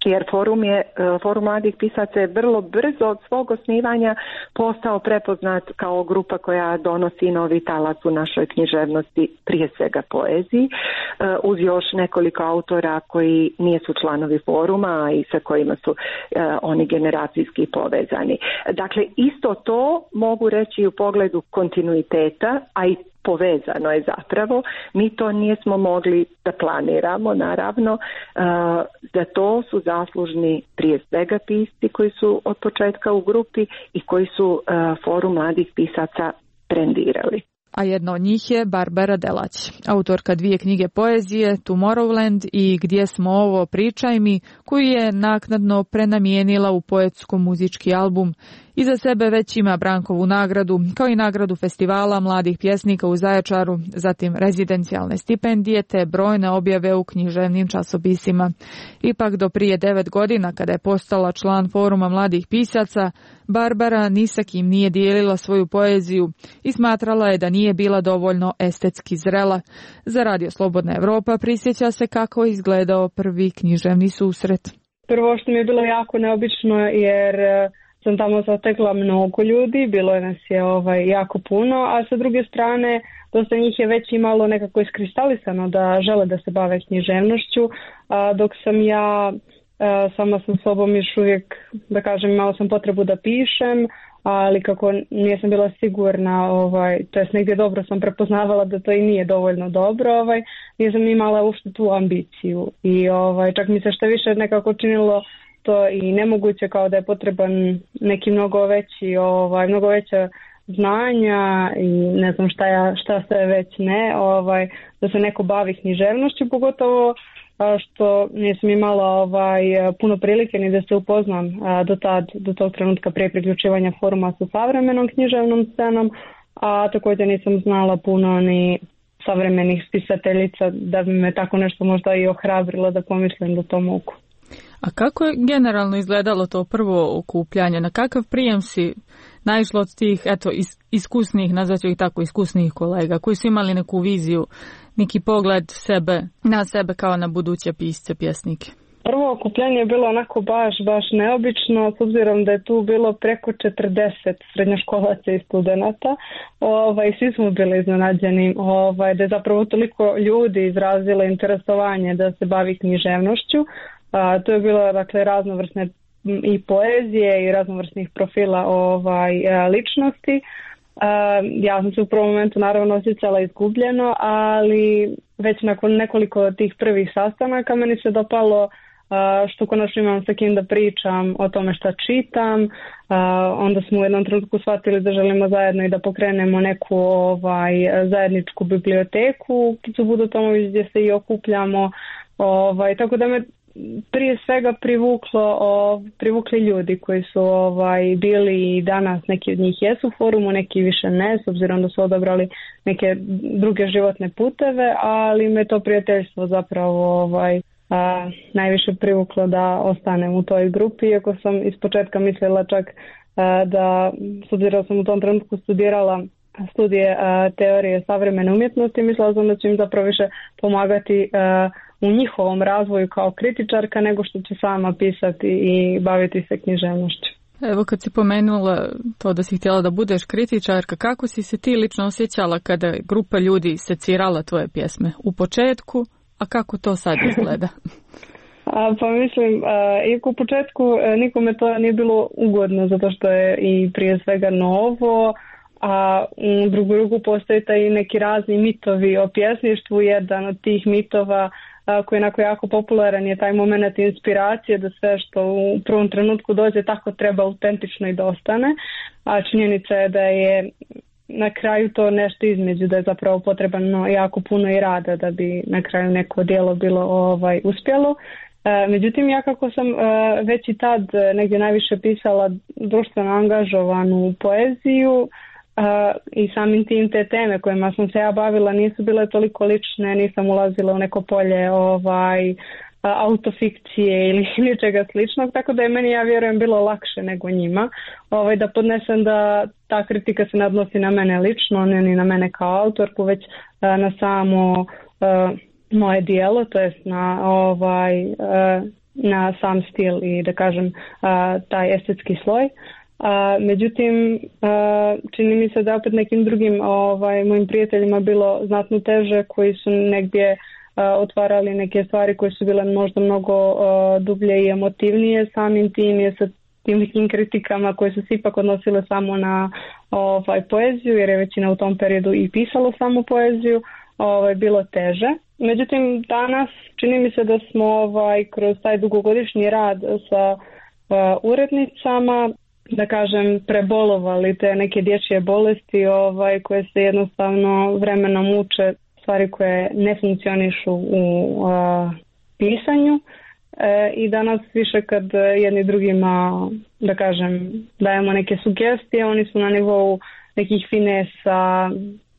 jer Forum mladih pisaca je vrlo brzo od svog osnivanja postao prepoznat kao grupa koja donosi novi talas u našoj književnosti, prije svega poeziji, uz još nekoliko autora koji nisu članovi foruma i sa kojima su oni generacijski povezani. Dakle, isto to mogu reći u pogledu kontinuiteta, a i povezano je zapravo. Mi to nismo mogli da planiramo, naravno. Za to su zaslužni prije svega pisci koji su od početka u grupi i koji su Forum mladih pisaca brendirali. A jedna od njih je Barbara Delać, autorka 2 knjige poezije Tomorrowland i Gdje smo ovo, pričaj mi, koju je naknadno prenamijenila u poetsko-muzički album. Iza sebe već ima Brankovu nagradu, kao i nagradu festivala mladih pjesnika u Zaječaru, zatim rezidencijalne stipendije te brojne objave u književnim časopisima. Ipak do prije 9 godina, kada je postala član Foruma mladih pisaca, Barbara ni sa kim nije dijelila svoju poeziju i smatrala je da nije bila dovoljno estetski zrela. Za Radio Slobodna Evropa prisjeća se kako je izgledao prvi književni susret. Prvo što mi je bilo jako neobično jer sam tamo zatekla mnogo ljudi, bilo nas je jako puno, a sa druge strane dosta njih je već imalo nekako iskristalisano da žele da se bave književnošću, dok sam ja sama sa sobom još uvijek, da kažem, imala sam potrebu da pišem, ali kako nisam bila sigurna, to jest negdje dobro sam prepoznavala da to i nije dovoljno dobro, nisam imala uopšte tu ambiciju i čak mi se što više nekako činilo to i nemoguće, kao da je potreban neki mnogo veća znanja i ne znam šta sve već ne, da se neko bavi književnošću, pogotovo što nisam imala puno prilike ni da se upoznam do tog trenutka prije priključivanja foruma sa savremenom književnom scenom, a također nisam znala puno ni savremenih spisateljica da bi me tako nešto možda i ohrabrilo da pomislim da to mogu. A kako je generalno izgledalo to prvo okupljanje? Na kakav prijem si naišlo od tih iskusnih, nazvaću ih tako, iskusnih kolega koji su imali neku viziju, neki pogled na sebe kao na buduće pisce, pjesnike? Prvo okupljanje je bilo onako baš neobično, s obzirom da je tu bilo preko 40 srednjoškolaca i studenata. Svi smo bili iznenađeni da je zapravo toliko ljudi izrazilo interesovanje da se bavi književnošću. To je bilo raznovrsne i poezije i raznovrsnih profila ličnosti. Ja sam se u prvom momentu naravno osjećala izgubljeno, ali već nakon nekoliko tih prvih sastanaka meni se dopalo što konačno imam sa kim da pričam o tome šta čitam. Onda smo u jednom trenutku shvatili da želimo zajedno i da pokrenemo neku zajedničku biblioteku u Kicu Budotomović gdje se i okupljamo. Tako da me prije svega privukli ljudi koji su bili i danas, neki od njih jesu u forumu, neki više ne, s obzirom da su odabrali neke druge životne puteve, ali me to prijateljstvo zapravo najviše privuklo da ostanem u toj grupi, iako sam ispočetka mislila čak da, s obzirom sam u tom trenutku studirala studije teorije savremene umjetnosti, mislila sam da će im zapravo više pomagati u njihovom razvoju kao kritičarka nego što će sama pisati i baviti se književnošću. Evo kad si pomenula to da si htjela da budeš kritičarka, kako si se ti lično osjećala kada je grupa ljudi secirala tvoje pjesme u početku, a kako to sad izgleda? Pa mislim, iako u početku nikome to nije bilo ugodno zato što je i prije svega novo, a u drugu ruku postoje i neki razni mitovi o pjesništvu. Jedan od tih mitova koji je onako jako popularan je taj moment inspiracije, da sve što u prvom trenutku dođe tako treba autentično i da ostane, a činjenica je da je na kraju to nešto između, da je zapravo potrebno jako puno i rada da bi na kraju neko djelo bilo uspjelo. Međutim, ja kako sam već i tad negdje najviše pisala društveno angažovanu poeziju, i samim tim te teme kojima sam se ja bavila nisu bile toliko lične, nisam ulazila u neko polje autofikcije ili ničega sličnog, tako da je meni, ja vjerujem, bilo lakše nego njima da podnesem da ta kritika se ne odnosi na mene lično, ne ni na mene kao autorku, već na samo moje dijelo, to jest na na sam stil i da kažem taj estetski sloj. Međutim, čini mi se da opet nekim drugim mojim prijateljima bilo znatno teže, koji su negdje otvarali neke stvari koje su bile možda mnogo dublje i emotivnije, samim tim je sa tim nekim kritikama koje su se ipak odnosile samo na poeziju, jer je većina u tom periodu i pisalo samo poeziju, bilo teže. Međutim, danas čini mi se da smo kroz taj dugogodišnji rad sa urednicama, da kažem, prebolovali te neke dječje bolesti koje se jednostavno vremenom uče, stvari koje ne funkcionišu u pisanju, i danas više kad jedni drugima, da kažem, dajemo neke sugestije, oni su na nivou nekih finesa,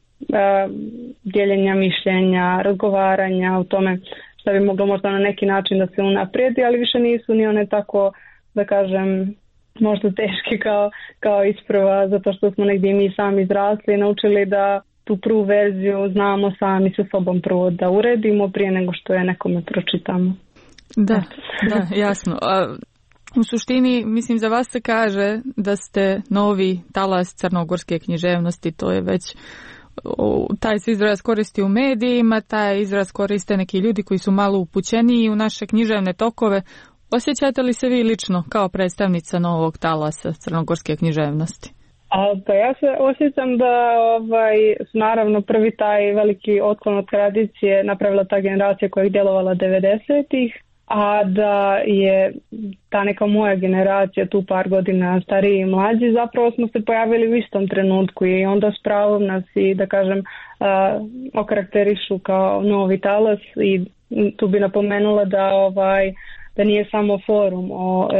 dijeljenja mišljenja, razgovaranja o tome što bi moglo možda na neki način da se unaprijedi, ali više nisu ni one tako, da kažem, možda teški kao isprva, zato što smo negdje mi sami izrasli i naučili da tu prvu verziju znamo sami sa sobom prvo da uredimo prije nego što je nekome pročitamo. Da, jasno. U suštini, mislim, za vas se kaže da ste novi talas crnogorske književnosti, to je već, taj se izraz koristi u medijima, taj izraz koriste neki ljudi koji su malo upućeniji u naše književne tokove. Osjećate li se vi lično kao predstavnica novog talasa crnogorske književnosti? Pa ja se osjećam da su naravno prvi taj veliki otklon od tradicije napravila ta generacija koja je djelovala 90-ih, a da je ta neka moja generacija, tu par godina stariji i mlađi, zapravo smo se pojavili u istom trenutku i onda s pravom nas i, da kažem, okarakterišu kao novi talas, i tu bi napomenula da nije samo forum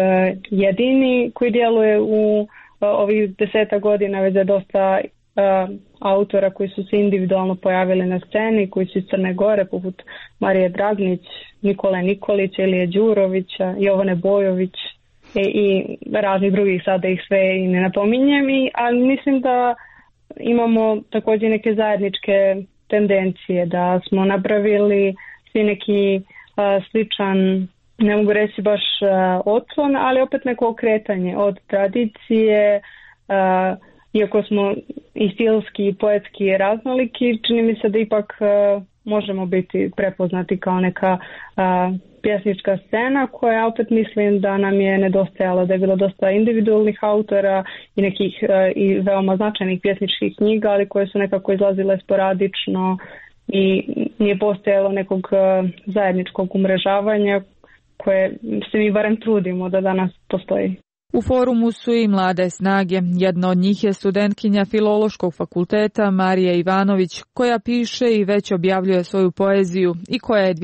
jedini koji djeluje u ovih 10 godina, već je dosta autora koji su se individualno pojavili na sceni, koji su iz Crne Gore, poput Marije Dragnić, Nikole Nikolića, Ilije Đurovića, Jovane Bojović i raznih drugih, sada ih sve i ne napominjem, ali mislim da imamo također neke zajedničke tendencije, da smo napravili svi neki sličan, ne mogu reći baš otklon, ali opet neko okretanje od tradicije, iako smo i stilski i poetski raznoliki, čini mi se da ipak možemo biti prepoznati kao neka pjesnička scena, koja opet mislim da nam je nedostajala, da je bilo dosta individualnih autora i nekih i veoma značajnih pjesničkih knjiga, ali koje su nekako izlazile sporadično i nije postojalo nekog zajedničkog umrežavanja koje se mi barem trudimo da danas postoji. U forumu su i mlade snage. Jedna od njih je studentkinja Filološkog fakulteta Marija Ivanović, koja piše i već objavljuje svoju poeziju i koja je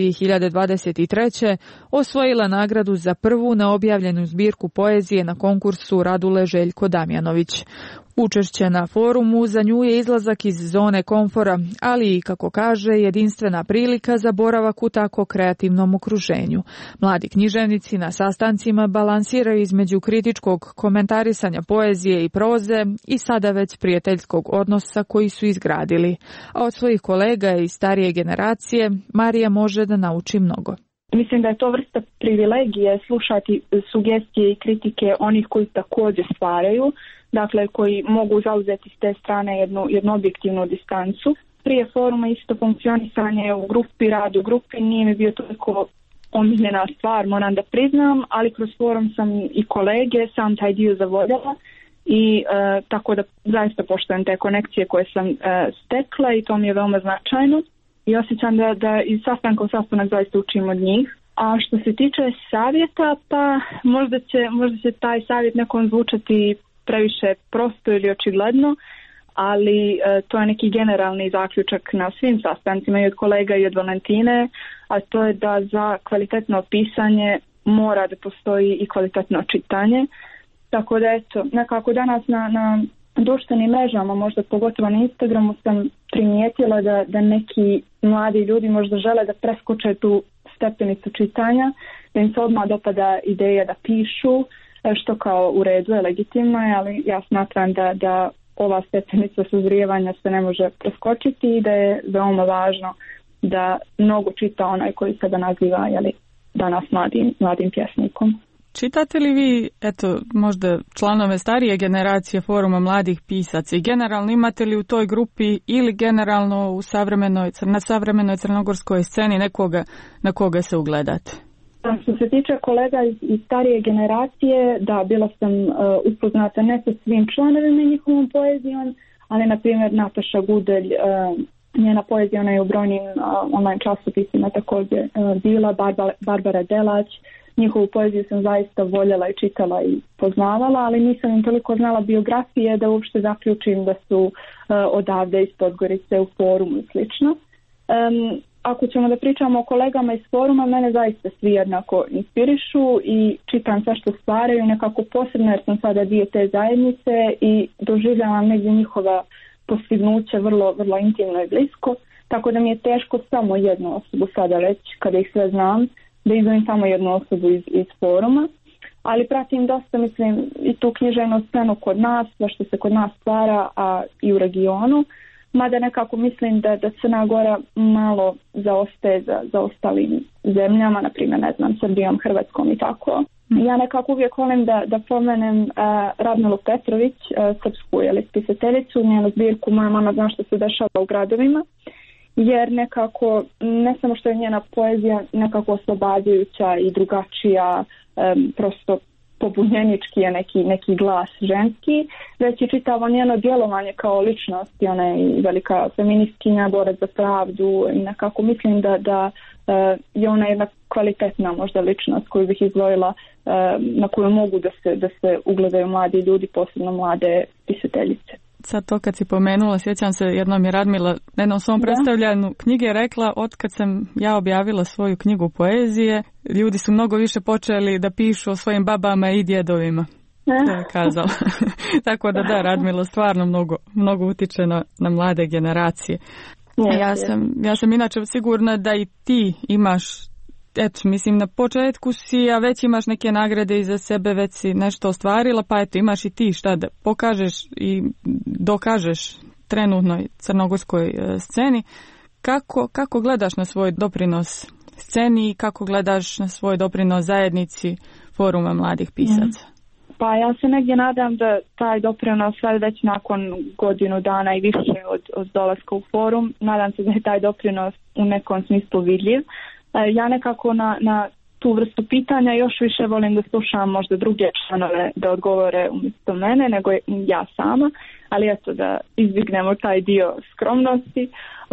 2023. osvojila nagradu za prvu neobjavljenu zbirku poezije na konkursu Radule Željko Damjanović. Učešće na forumu za nju je izlazak iz zone komfora, ali i, kako kaže, jedinstvena prilika za boravak u tako kreativnom okruženju. Mladi književnici na sastancima balansiraju između kritičkog komentarisanja poezije i proze i sada već prijateljskog odnosa koji su izgradili. A od svojih kolega i starije generacije Marija može da nauči mnogo. Mislim da je to vrsta privilegije slušati sugestije i kritike onih koji također stvaraju, dakle koji mogu zauzeti s te strane jednu objektivnu distancu. Prije foruma isto funkcionisanje u grupi, rad u grupi nije mi bio toliko omiljena stvar, moram da priznam, ali kroz forum sam i kolege, sam taj dio zavoljala i tako da zaista poštujem te konekcije koje sam stekla i to mi je veoma značajno. I osjećam da iz sastanka u sastanak zaista učim od njih. A što se tiče savjeta, pa možda će taj savjet nekom zvučati previše prosto ili očigledno, ali to je neki generalni zaključak na svim sastancima i od kolega i od Valentine, a to je da za kvalitetno pisanje mora da postoji i kvalitetno čitanje. Tako da eto, nekako danas na društvenim mrežama, možda pogotovo na Instagramu, sam primijetila da neki mladi ljudi možda žele da preskoče tu stepenicu čitanja, da im se odmah dopada ideja da pišu, što kao u redu je, legitimno je, ali ja smatram da ova stepenica sazrijevanja se ne može preskočiti i da je veoma važno da mnogo čita onaj koji se da naziva danas mladim pjesnikom. Čitate li vi, eto, možda članove starije generacije Foruma mladih pisaca i generalno imate li u toj grupi ili generalno na savremenoj crnogorskoj sceni nekoga na koga se ugledate? Što se tiče kolega iz starije generacije, da, bila sam upoznata ne sa svim članovima i njihovom poezijom, ali na primjer Nataša Gudelj, njena poezija, ona je u brojnim online časopisima također bila, Barbara Delać. Njihovu poeziju sam zaista voljela i čitala i poznavala, ali nisam im toliko znala biografije da uopšte zaključim da su odavde iz Podgorice u Forumu i slično. Ako ćemo da pričamo o kolegama iz Foruma, mene zaista svi jednako inspirišu i čitam sve što stvaraju nekako posebno, jer sam sada dio te zajednice i doživljavam negdje njihova postignuća vrlo intimno i blisko, tako da mi je teško samo jednu osobu sada reći, kada ih sve znam, da izdvojim samo jednu osobu iz Foruma, ali pratim dosta, mislim, i tu književnu scenu kod nas, sve što se kod nas stvara, a i u regionu, mada nekako mislim da Crna Gora malo zaostaje za ostalim zemljama, na primjer, ne znam, Srbijom, Hrvatskom i tako. Ja nekako uvijek volim da pomenem Radmilu Petrović, srpsku pisateljicu, njenu zbirku Moja mama zna što se dešava u gradovima, jer nekako, ne samo što je njena poezija nekako oslobađajuća i drugačija, prosto pobunjenički je neki glas ženski, već i čitavo njeno djelovanje kao ličnost, i ona je velika feministkinja, borac za pravdu, i nekako mislim da je ona jedna kvalitetna možda ličnost koju bih izdvojila, na koju mogu da se ugledaju mladi ljudi, posebno mlade pisateljice. Sad to kad si pomenula, sjećam se, jednom je Radmila na jednom svom predstavljanju knjige rekla, otkad sam ja objavila svoju knjigu poezije, ljudi su mnogo više počeli da pišu o svojim babama i djedovima. To je kazala. Tako da, Radmila stvarno mnogo utiče na mlade generacije. Ja sam inače sigurna da i ti imaš, mislim, na početku si, a već imaš neke nagrade iza sebe, već si nešto ostvarila, pa eto, imaš i ti šta da pokažeš i dokažeš trenutnoj crnogorskoj sceni. Kako gledaš na svoj doprinos sceni i kako gledaš na svoj doprinos zajednici Foruma mladih pisaca? Pa ja se negdje nadam da taj doprinos sad već nakon godinu dana i više od dolaska u Forum, nadam se da je taj doprinos u nekom smislu vidljiv. Ja nekako na tu vrstu pitanja još više volim da slušam možda druge članove da odgovore umjesto mene nego ja sama, ali eto da izbjegnemo taj dio skromnosti.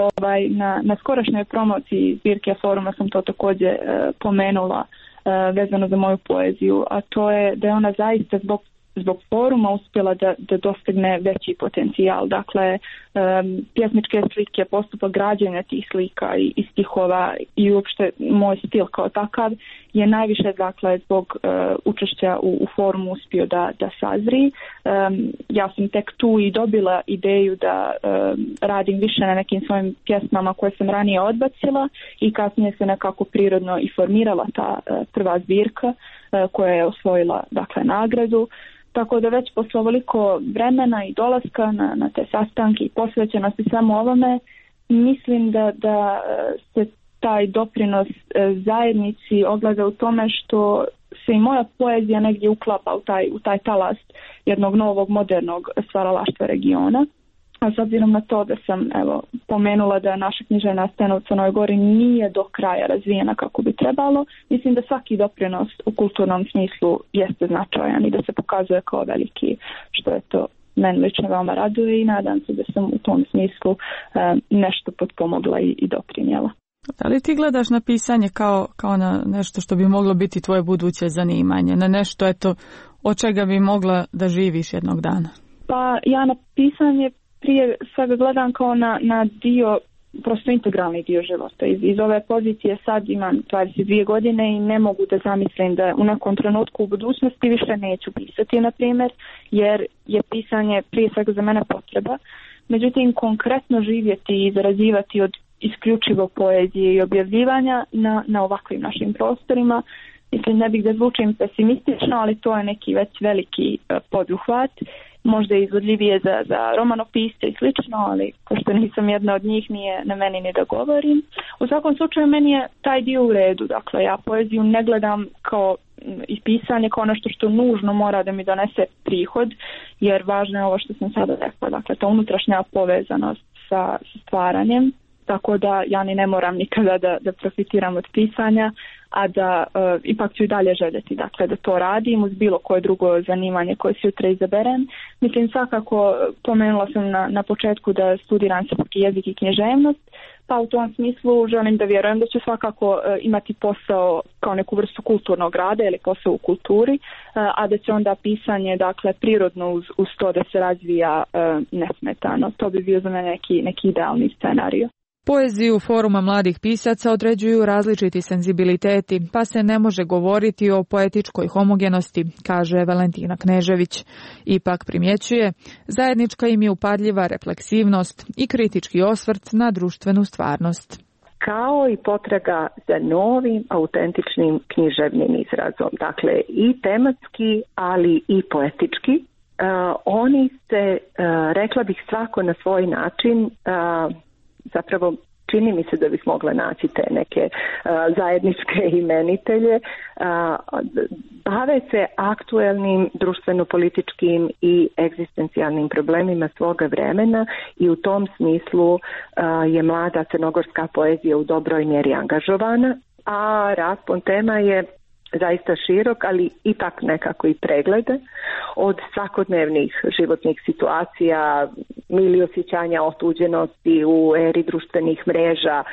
Na skorašnjoj promociji zbirke Foruma sam to također pomenula vezano za moju poeziju, a to je da je ona zaista zbog Foruma uspjela da dostigne veći potencijal. Dakle, pjesničke slike, postupak građenja tih slika i stihova i uopšte moj stil kao takav je najviše, dakle, zbog učešća u Forumu uspio da sazri. Ja sam tek tu i dobila ideju da radim više na nekim svojim pjesmama koje sam ranije odbacila i kasnije se nekako prirodno i formirala ta prva zbirka koja je osvojila, dakle, nagradu. Tako da već posle ovoliko vremena i dolaska na te sastanke i posvećenosti samo ovome, mislim da se taj doprinos zajednici ogleda u tome što se i moja poezija negdje uklapa u taj talas jednog novog modernog stvaralaštva regiona. A s obzirom na to da sam pomenula da naša književna scena u Crnoj Gori nije do kraja razvijena kako bi trebalo, mislim da svaki doprinos u kulturnom smislu jeste značajan i da se pokazuje kao veliki, što je to meni lično veoma raduje i nadam se da sam u tom smislu nešto potpomogla i doprinijela. Da li ti gledaš na pisanje kao na nešto što bi moglo biti tvoje buduće zanimanje, na nešto od čega bi mogla da živiš jednog dana? Pa ja na pisanje prije svega gledam kao na dio, prosto integralni dio života. Iz ove pozicije sad imam 22 godine i ne mogu da zamislim da u nekom trenutku u budućnosti više neću pisati, na primjer, jer je pisanje prije svega za mene potreba. Međutim, konkretno živjeti i zarađivati od isključivo poezije i objavljivanja na ovakvim našim prostorima, mislim, ne bih da zvučim pesimistično, ali to je neki već veliki poduhvat možda izvodljivije za romanopisce i slično, ali pošto nisam jedna od njih, nije na meni ni da govorim. U svakom slučaju meni je taj dio u redu, dakle ja poeziju ne gledam kao i pisanje kao nešto što nužno mora da mi donese prihod, jer važno je ovo što sam sada rekla, dakle ta unutrašnja povezanost sa stvaranjem, tako da ja ni ne moram nikada da profitiram od pisanja, a da ipak ću i dalje željeti dakle, da to radim uz bilo koje drugo zanimanje koje sutra izaberem. Mislim, svakako pomenula sam na početku da studiram srpski jezik i književnost, pa u tom smislu želim da vjerujem da ću svakako imati posao kao neku vrstu kulturnog rada ili posao u kulturi, a da će onda pisanje dakle, prirodno uz to da se razvija nesmetano. To bi bio za mene neki idealni scenario. Poeziju Foruma mladih pisaca određuju različiti senzibiliteti, pa se ne može govoriti o poetičkoj homogenosti, kaže Valentina Knežević. Ipak primjećuje, zajednička im je upadljiva refleksivnost i kritički osvrt na društvenu stvarnost. Kao i potraga za novim, autentičnim književnim izrazom. Dakle, i tematski, ali i poetički. Oni se, rekla bih svako na svoj način, zapravo čini mi se da bih mogla naći te neke zajedničke imenitelje, bave se aktuelnim društveno-političkim i egzistencijalnim problemima svoga vremena i u tom smislu je mlada crnogorska poezija u dobroj mjeri angažovana, a raspon tema je zaista širok, ali ipak nekako i preglede od svakodnevnih životnih situacija, mili osjećanja otuđenosti u eri društvenih mreža,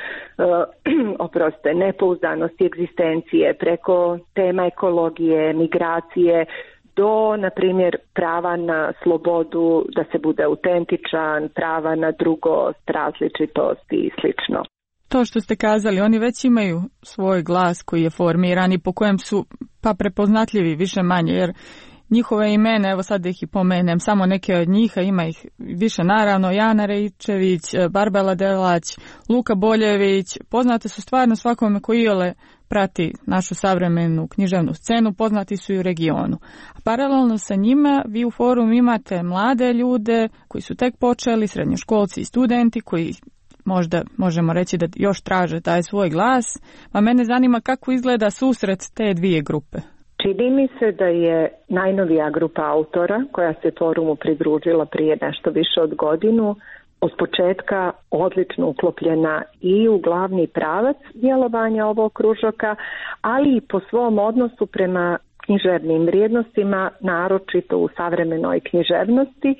nepouzdanosti egzistencije, preko tema ekologije, migracije, do, na primjer, prava na slobodu, da se bude autentičan, prava na drugost, različitost i slično. To što ste kazali, oni već imaju svoj glas koji je formiran i po kojem su pa prepoznatljivi više manje, jer njihove imena, evo sad ih i pomenem, samo neke od njih, a ima ih više naravno, Jana Reičević, Barbara Delać, Luka Boljević, poznate su stvarno svakome koji iole prati našu savremenu književnu scenu, poznati su i u regionu. A paralelno sa njima vi u Forumu imate mlade ljude koji su tek počeli, srednjoškolci i studenti koji možda možemo reći da još traže taj svoj glas, a mene zanima kako izgleda susret te dvije grupe. Čini mi se da je najnovija grupa autora koja se Forumu pridružila prije nešto više od godinu od početka odlično uklopljena i u glavni pravac djelovanja ovog kružoka, ali i po svom odnosu prema književnim vrijednostima, naročito u savremenoj književnosti,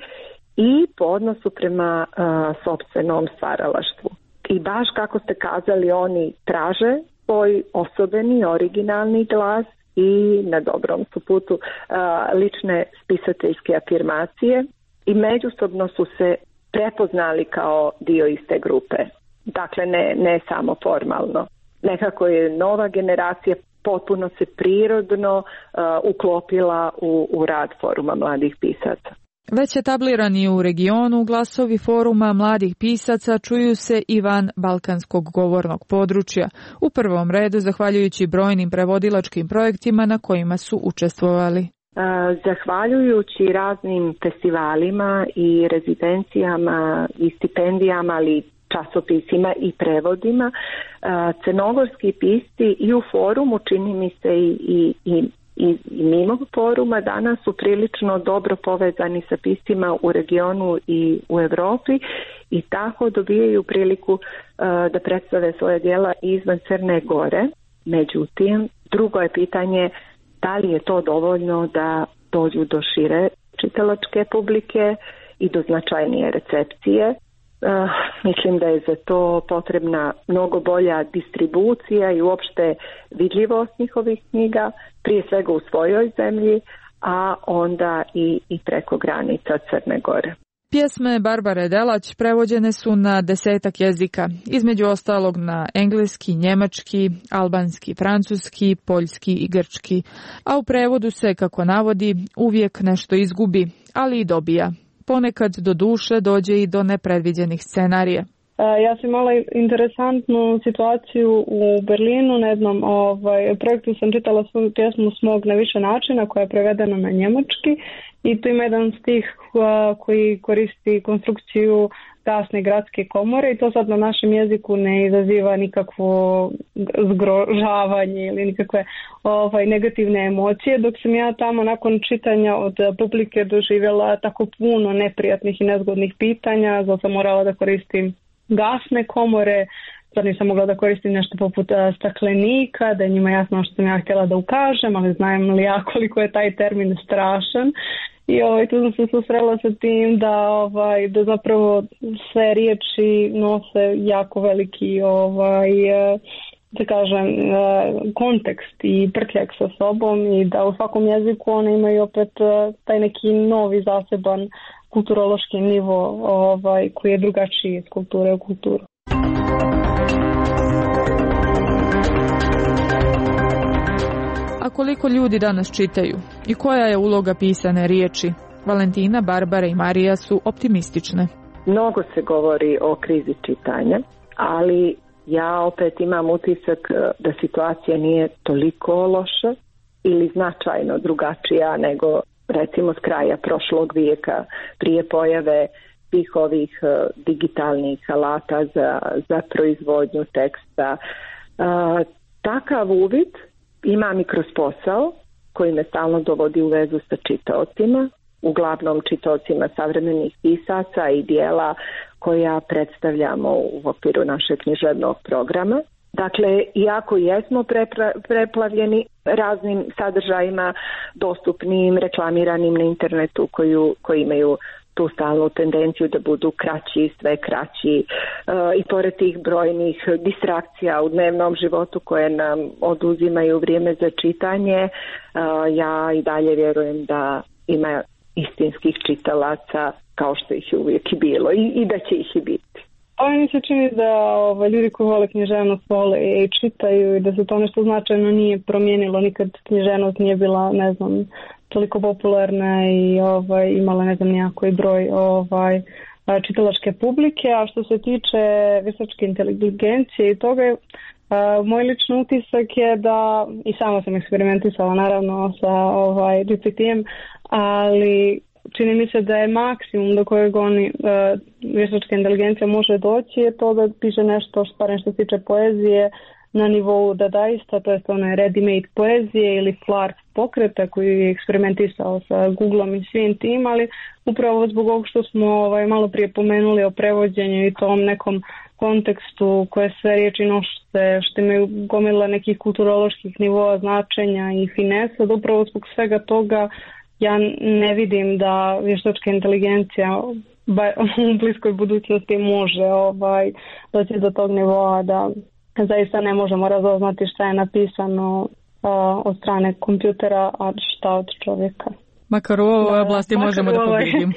i po odnosu prema sopstvenom stvaralaštvu. I baš kako ste kazali, oni traže svoj osobeni, originalni glas i na dobrom su putu lične spisateljske afirmacije i međusobno su se prepoznali kao dio iste grupe. Dakle, ne samo formalno. Nekako je nova generacija potpuno se prirodno uklopila u rad Foruma mladih pisaca. Već etablirani u regionu, glasovi Foruma mladih pisaca čuju se i van balkanskog govornog područja, u prvom redu zahvaljujući brojnim prevodilačkim projektima na kojima su učestvovali. Zahvaljujući raznim festivalima i rezidencijama i stipendijama, ali časopisima i prevodima, crnogorski pisci i u Forumu, čini mi se i mimo Foruma, danas su prilično dobro povezani sa piscima u regionu i u Europi i tako dobijaju priliku da predstave svoje djela izvan Crne Gore. Međutim, drugo je pitanje da li je to dovoljno da dođu do šire čitalačke publike i do značajnije recepcije. Mislim da je za to potrebna mnogo bolja distribucija i uopšte vidljivost njihovih knjiga, prije svega u svojoj zemlji, a onda i preko granica Crne Gore. Pjesme Barbare Delać prevođene su na 10 jezika, između ostalog na engleski, njemački, albanski, francuski, poljski i grčki, a u prevodu se, kako navodi, uvijek nešto izgubi, ali i dobija. Ponekad do duše dođe i do nepredviđenih scenarija. Ja sam imala interesantnu situaciju u Berlinu, na jednom projektu sam čitala svoju pjesmu Smog na više načina koja je prevedena na njemački i tu ima jedan stih koji koristi konstrukciju gasne gradske komore i to sad na našem jeziku ne izaziva nikakvo zgrožavanje ili nikakve negativne emocije, dok sam ja tamo nakon čitanja od publike doživjela tako puno neprijatnih i nezgodnih pitanja, zato sam morala da koristim gasne komore, sad nisam mogla da koristim nešto poput staklenika, da je njima jasno što sam ja htjela da ukažem, ali znam li ja koliko je taj termin strašan. I tu sam se susrela sa tim da zapravo sve riječi nose jako veliki da kažem kontekst i prtljak sa sobom i da u svakom jeziku one imaju opet taj neki novi zaseban kulturološki nivo koji je drugačiji iz kulture u kulturu. A koliko ljudi danas čitaju i koja je uloga pisane riječi? Valentina, Barbara i Marija su optimistične. Mnogo se govori o krizi čitanja, ali ja opet imam utisak da situacija nije toliko loša ili značajno drugačija nego recimo s kraja prošlog vijeka prije pojave svih ovih digitalnih alata za proizvodnju teksta. Takav uvid imam i kroz posao koji me stalno dovodi u vezu sa čitaocima, uglavnom čitaocima savremenih pisaca i dijela koja predstavljamo u okviru našeg književnog programa. Dakle, iako jesmo preplavljeni raznim sadržajima dostupnim, reklamiranim na internetu koji imaju tu stalnu tendenciju da budu kraći, sve kraći i pored tih brojnih distrakcija u dnevnom životu koje nam oduzimaju vrijeme za čitanje, ja i dalje vjerujem da ima istinskih čitalaca kao što ih je uvijek i bilo i da će ih i biti. Mi se čini da ljudi koji vole književnost vole i čitaju i da se to nešto značajno nije promijenilo. Nikad književnost nije bila, ne znam, toliko popularna i imala ne znam nijako broj čitalačke publike. A što se tiče vještačke inteligencije i toga, moj lični utisak je da, i sama sam eksperimentisala naravno sa GPT-em, ali čini mi se da je maksimum do kojeg vještačka inteligencija može doći je to da piše nešto što se tiče poezije na nivou dadaista, to je one ready-made poezije ili Flark pokreta koji je eksperimentisao sa Googlom i svim tim, ali upravo zbog ovog što smo malo prije pomenuli o prevođenju i tom nekom kontekstu koje sve riječi nošte, što imaju gomila nekih kulturoloških nivoa značenja i finesa, da upravo zbog svega toga ja ne vidim da vještačka inteligencija u bliskoj budućnosti može doći do tog nivoa da zaista ne možemo razoznati šta je napisano od strane kompjutera, a šta od čovjeka. Makar u ovoj oblasti možemo da pobedimo.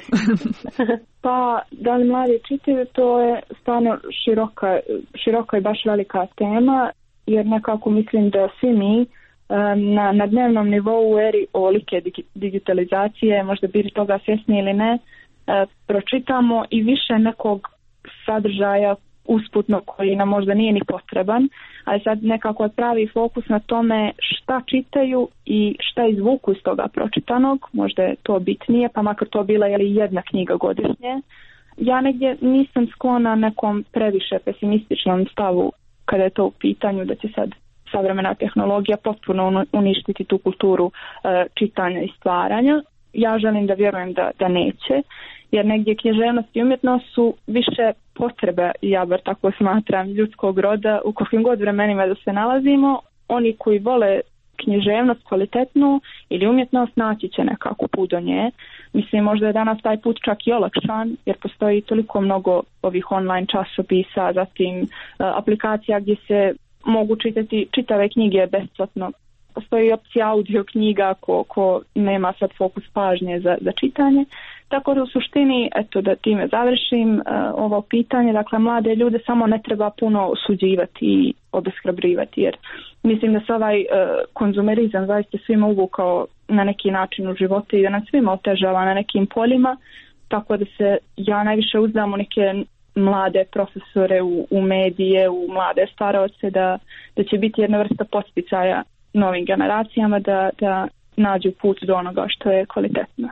Pa, da li mladi čitaju, to je stvarno široka i baš velika tema, jer nekako mislim da svi mi na dnevnom nivou u eri ovolike digitalizacije, možda bili toga svjesni ili ne, pročitamo i više nekog sadržaja usputno koji nam možda nije ni potreban, ali sad nekako pravi fokus na tome šta čitaju i šta izvuku iz toga pročitanog, možda je to bitnije, pa makar to bila jedna knjiga godišnje. Ja negdje nisam sklona nekom previše pesimističnom stavu kada je to u pitanju da će sad savremena tehnologija potpuno uništiti tu kulturu čitanja i stvaranja. Ja želim da vjerujem da neće, jer negdje književnost i umjetnost su više potrebe, ja bar tako smatram, ljudskog roda u kakvim god vremenima da se nalazimo. Oni koji vole književnost kvalitetnu ili umjetnost naći će nekako put do nje. Mislim, možda je danas taj put čak i olakšan, jer postoji toliko mnogo ovih online časopisa, zatim aplikacija gdje se mogu čitati čitave knjige besplatno. Postoji opcija audio knjiga ko nema sad fokus pažnje za čitanje. Tako da u suštini, eto da time završim ovo pitanje, dakle mlade ljude samo ne treba puno osuđivati i obeshrabrivati, jer mislim da se ovaj konzumerizam zaista svima uvukao na neki način u živote i da nas svima otežava na nekim poljima, tako da se ja najviše uzdam u neke mlade profesore, u medije, u mlade staraoce, da će biti jedna vrsta podsticaja novim generacijama da nađu put do onoga što je kvalitetno.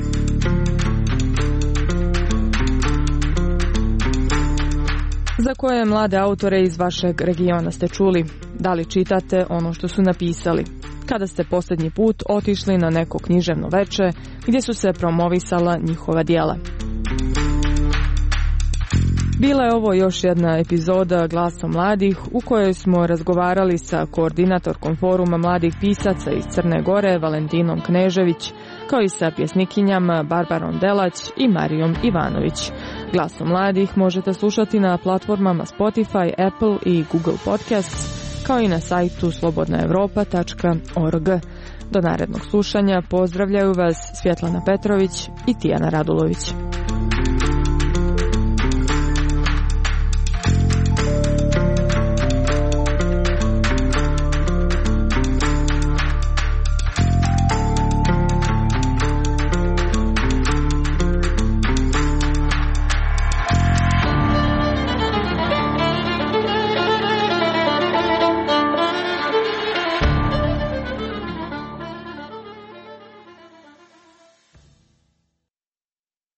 Za koje mlade autore iz vašeg regiona ste čuli? Da li čitate ono što su napisali? Kada ste posljednji put otišli na neko književno veče gdje su se promovisala njihova djela? Bila je ovo još jedna epizoda Glasa mladih u kojoj smo razgovarali sa koordinatorkom foruma mladih pisaca iz Crne Gore Valentinom Knežević, kao i sa pjesnikinjama Barbarom Delać i Marijom Ivanović. Glaso mladih možete slušati na platformama Spotify, Apple i Google Podcasts, kao i na sajtu slobodnaevropa.org. Do narednog slušanja pozdravljaju vas Svjetlana Petrović i Tijana Radulović.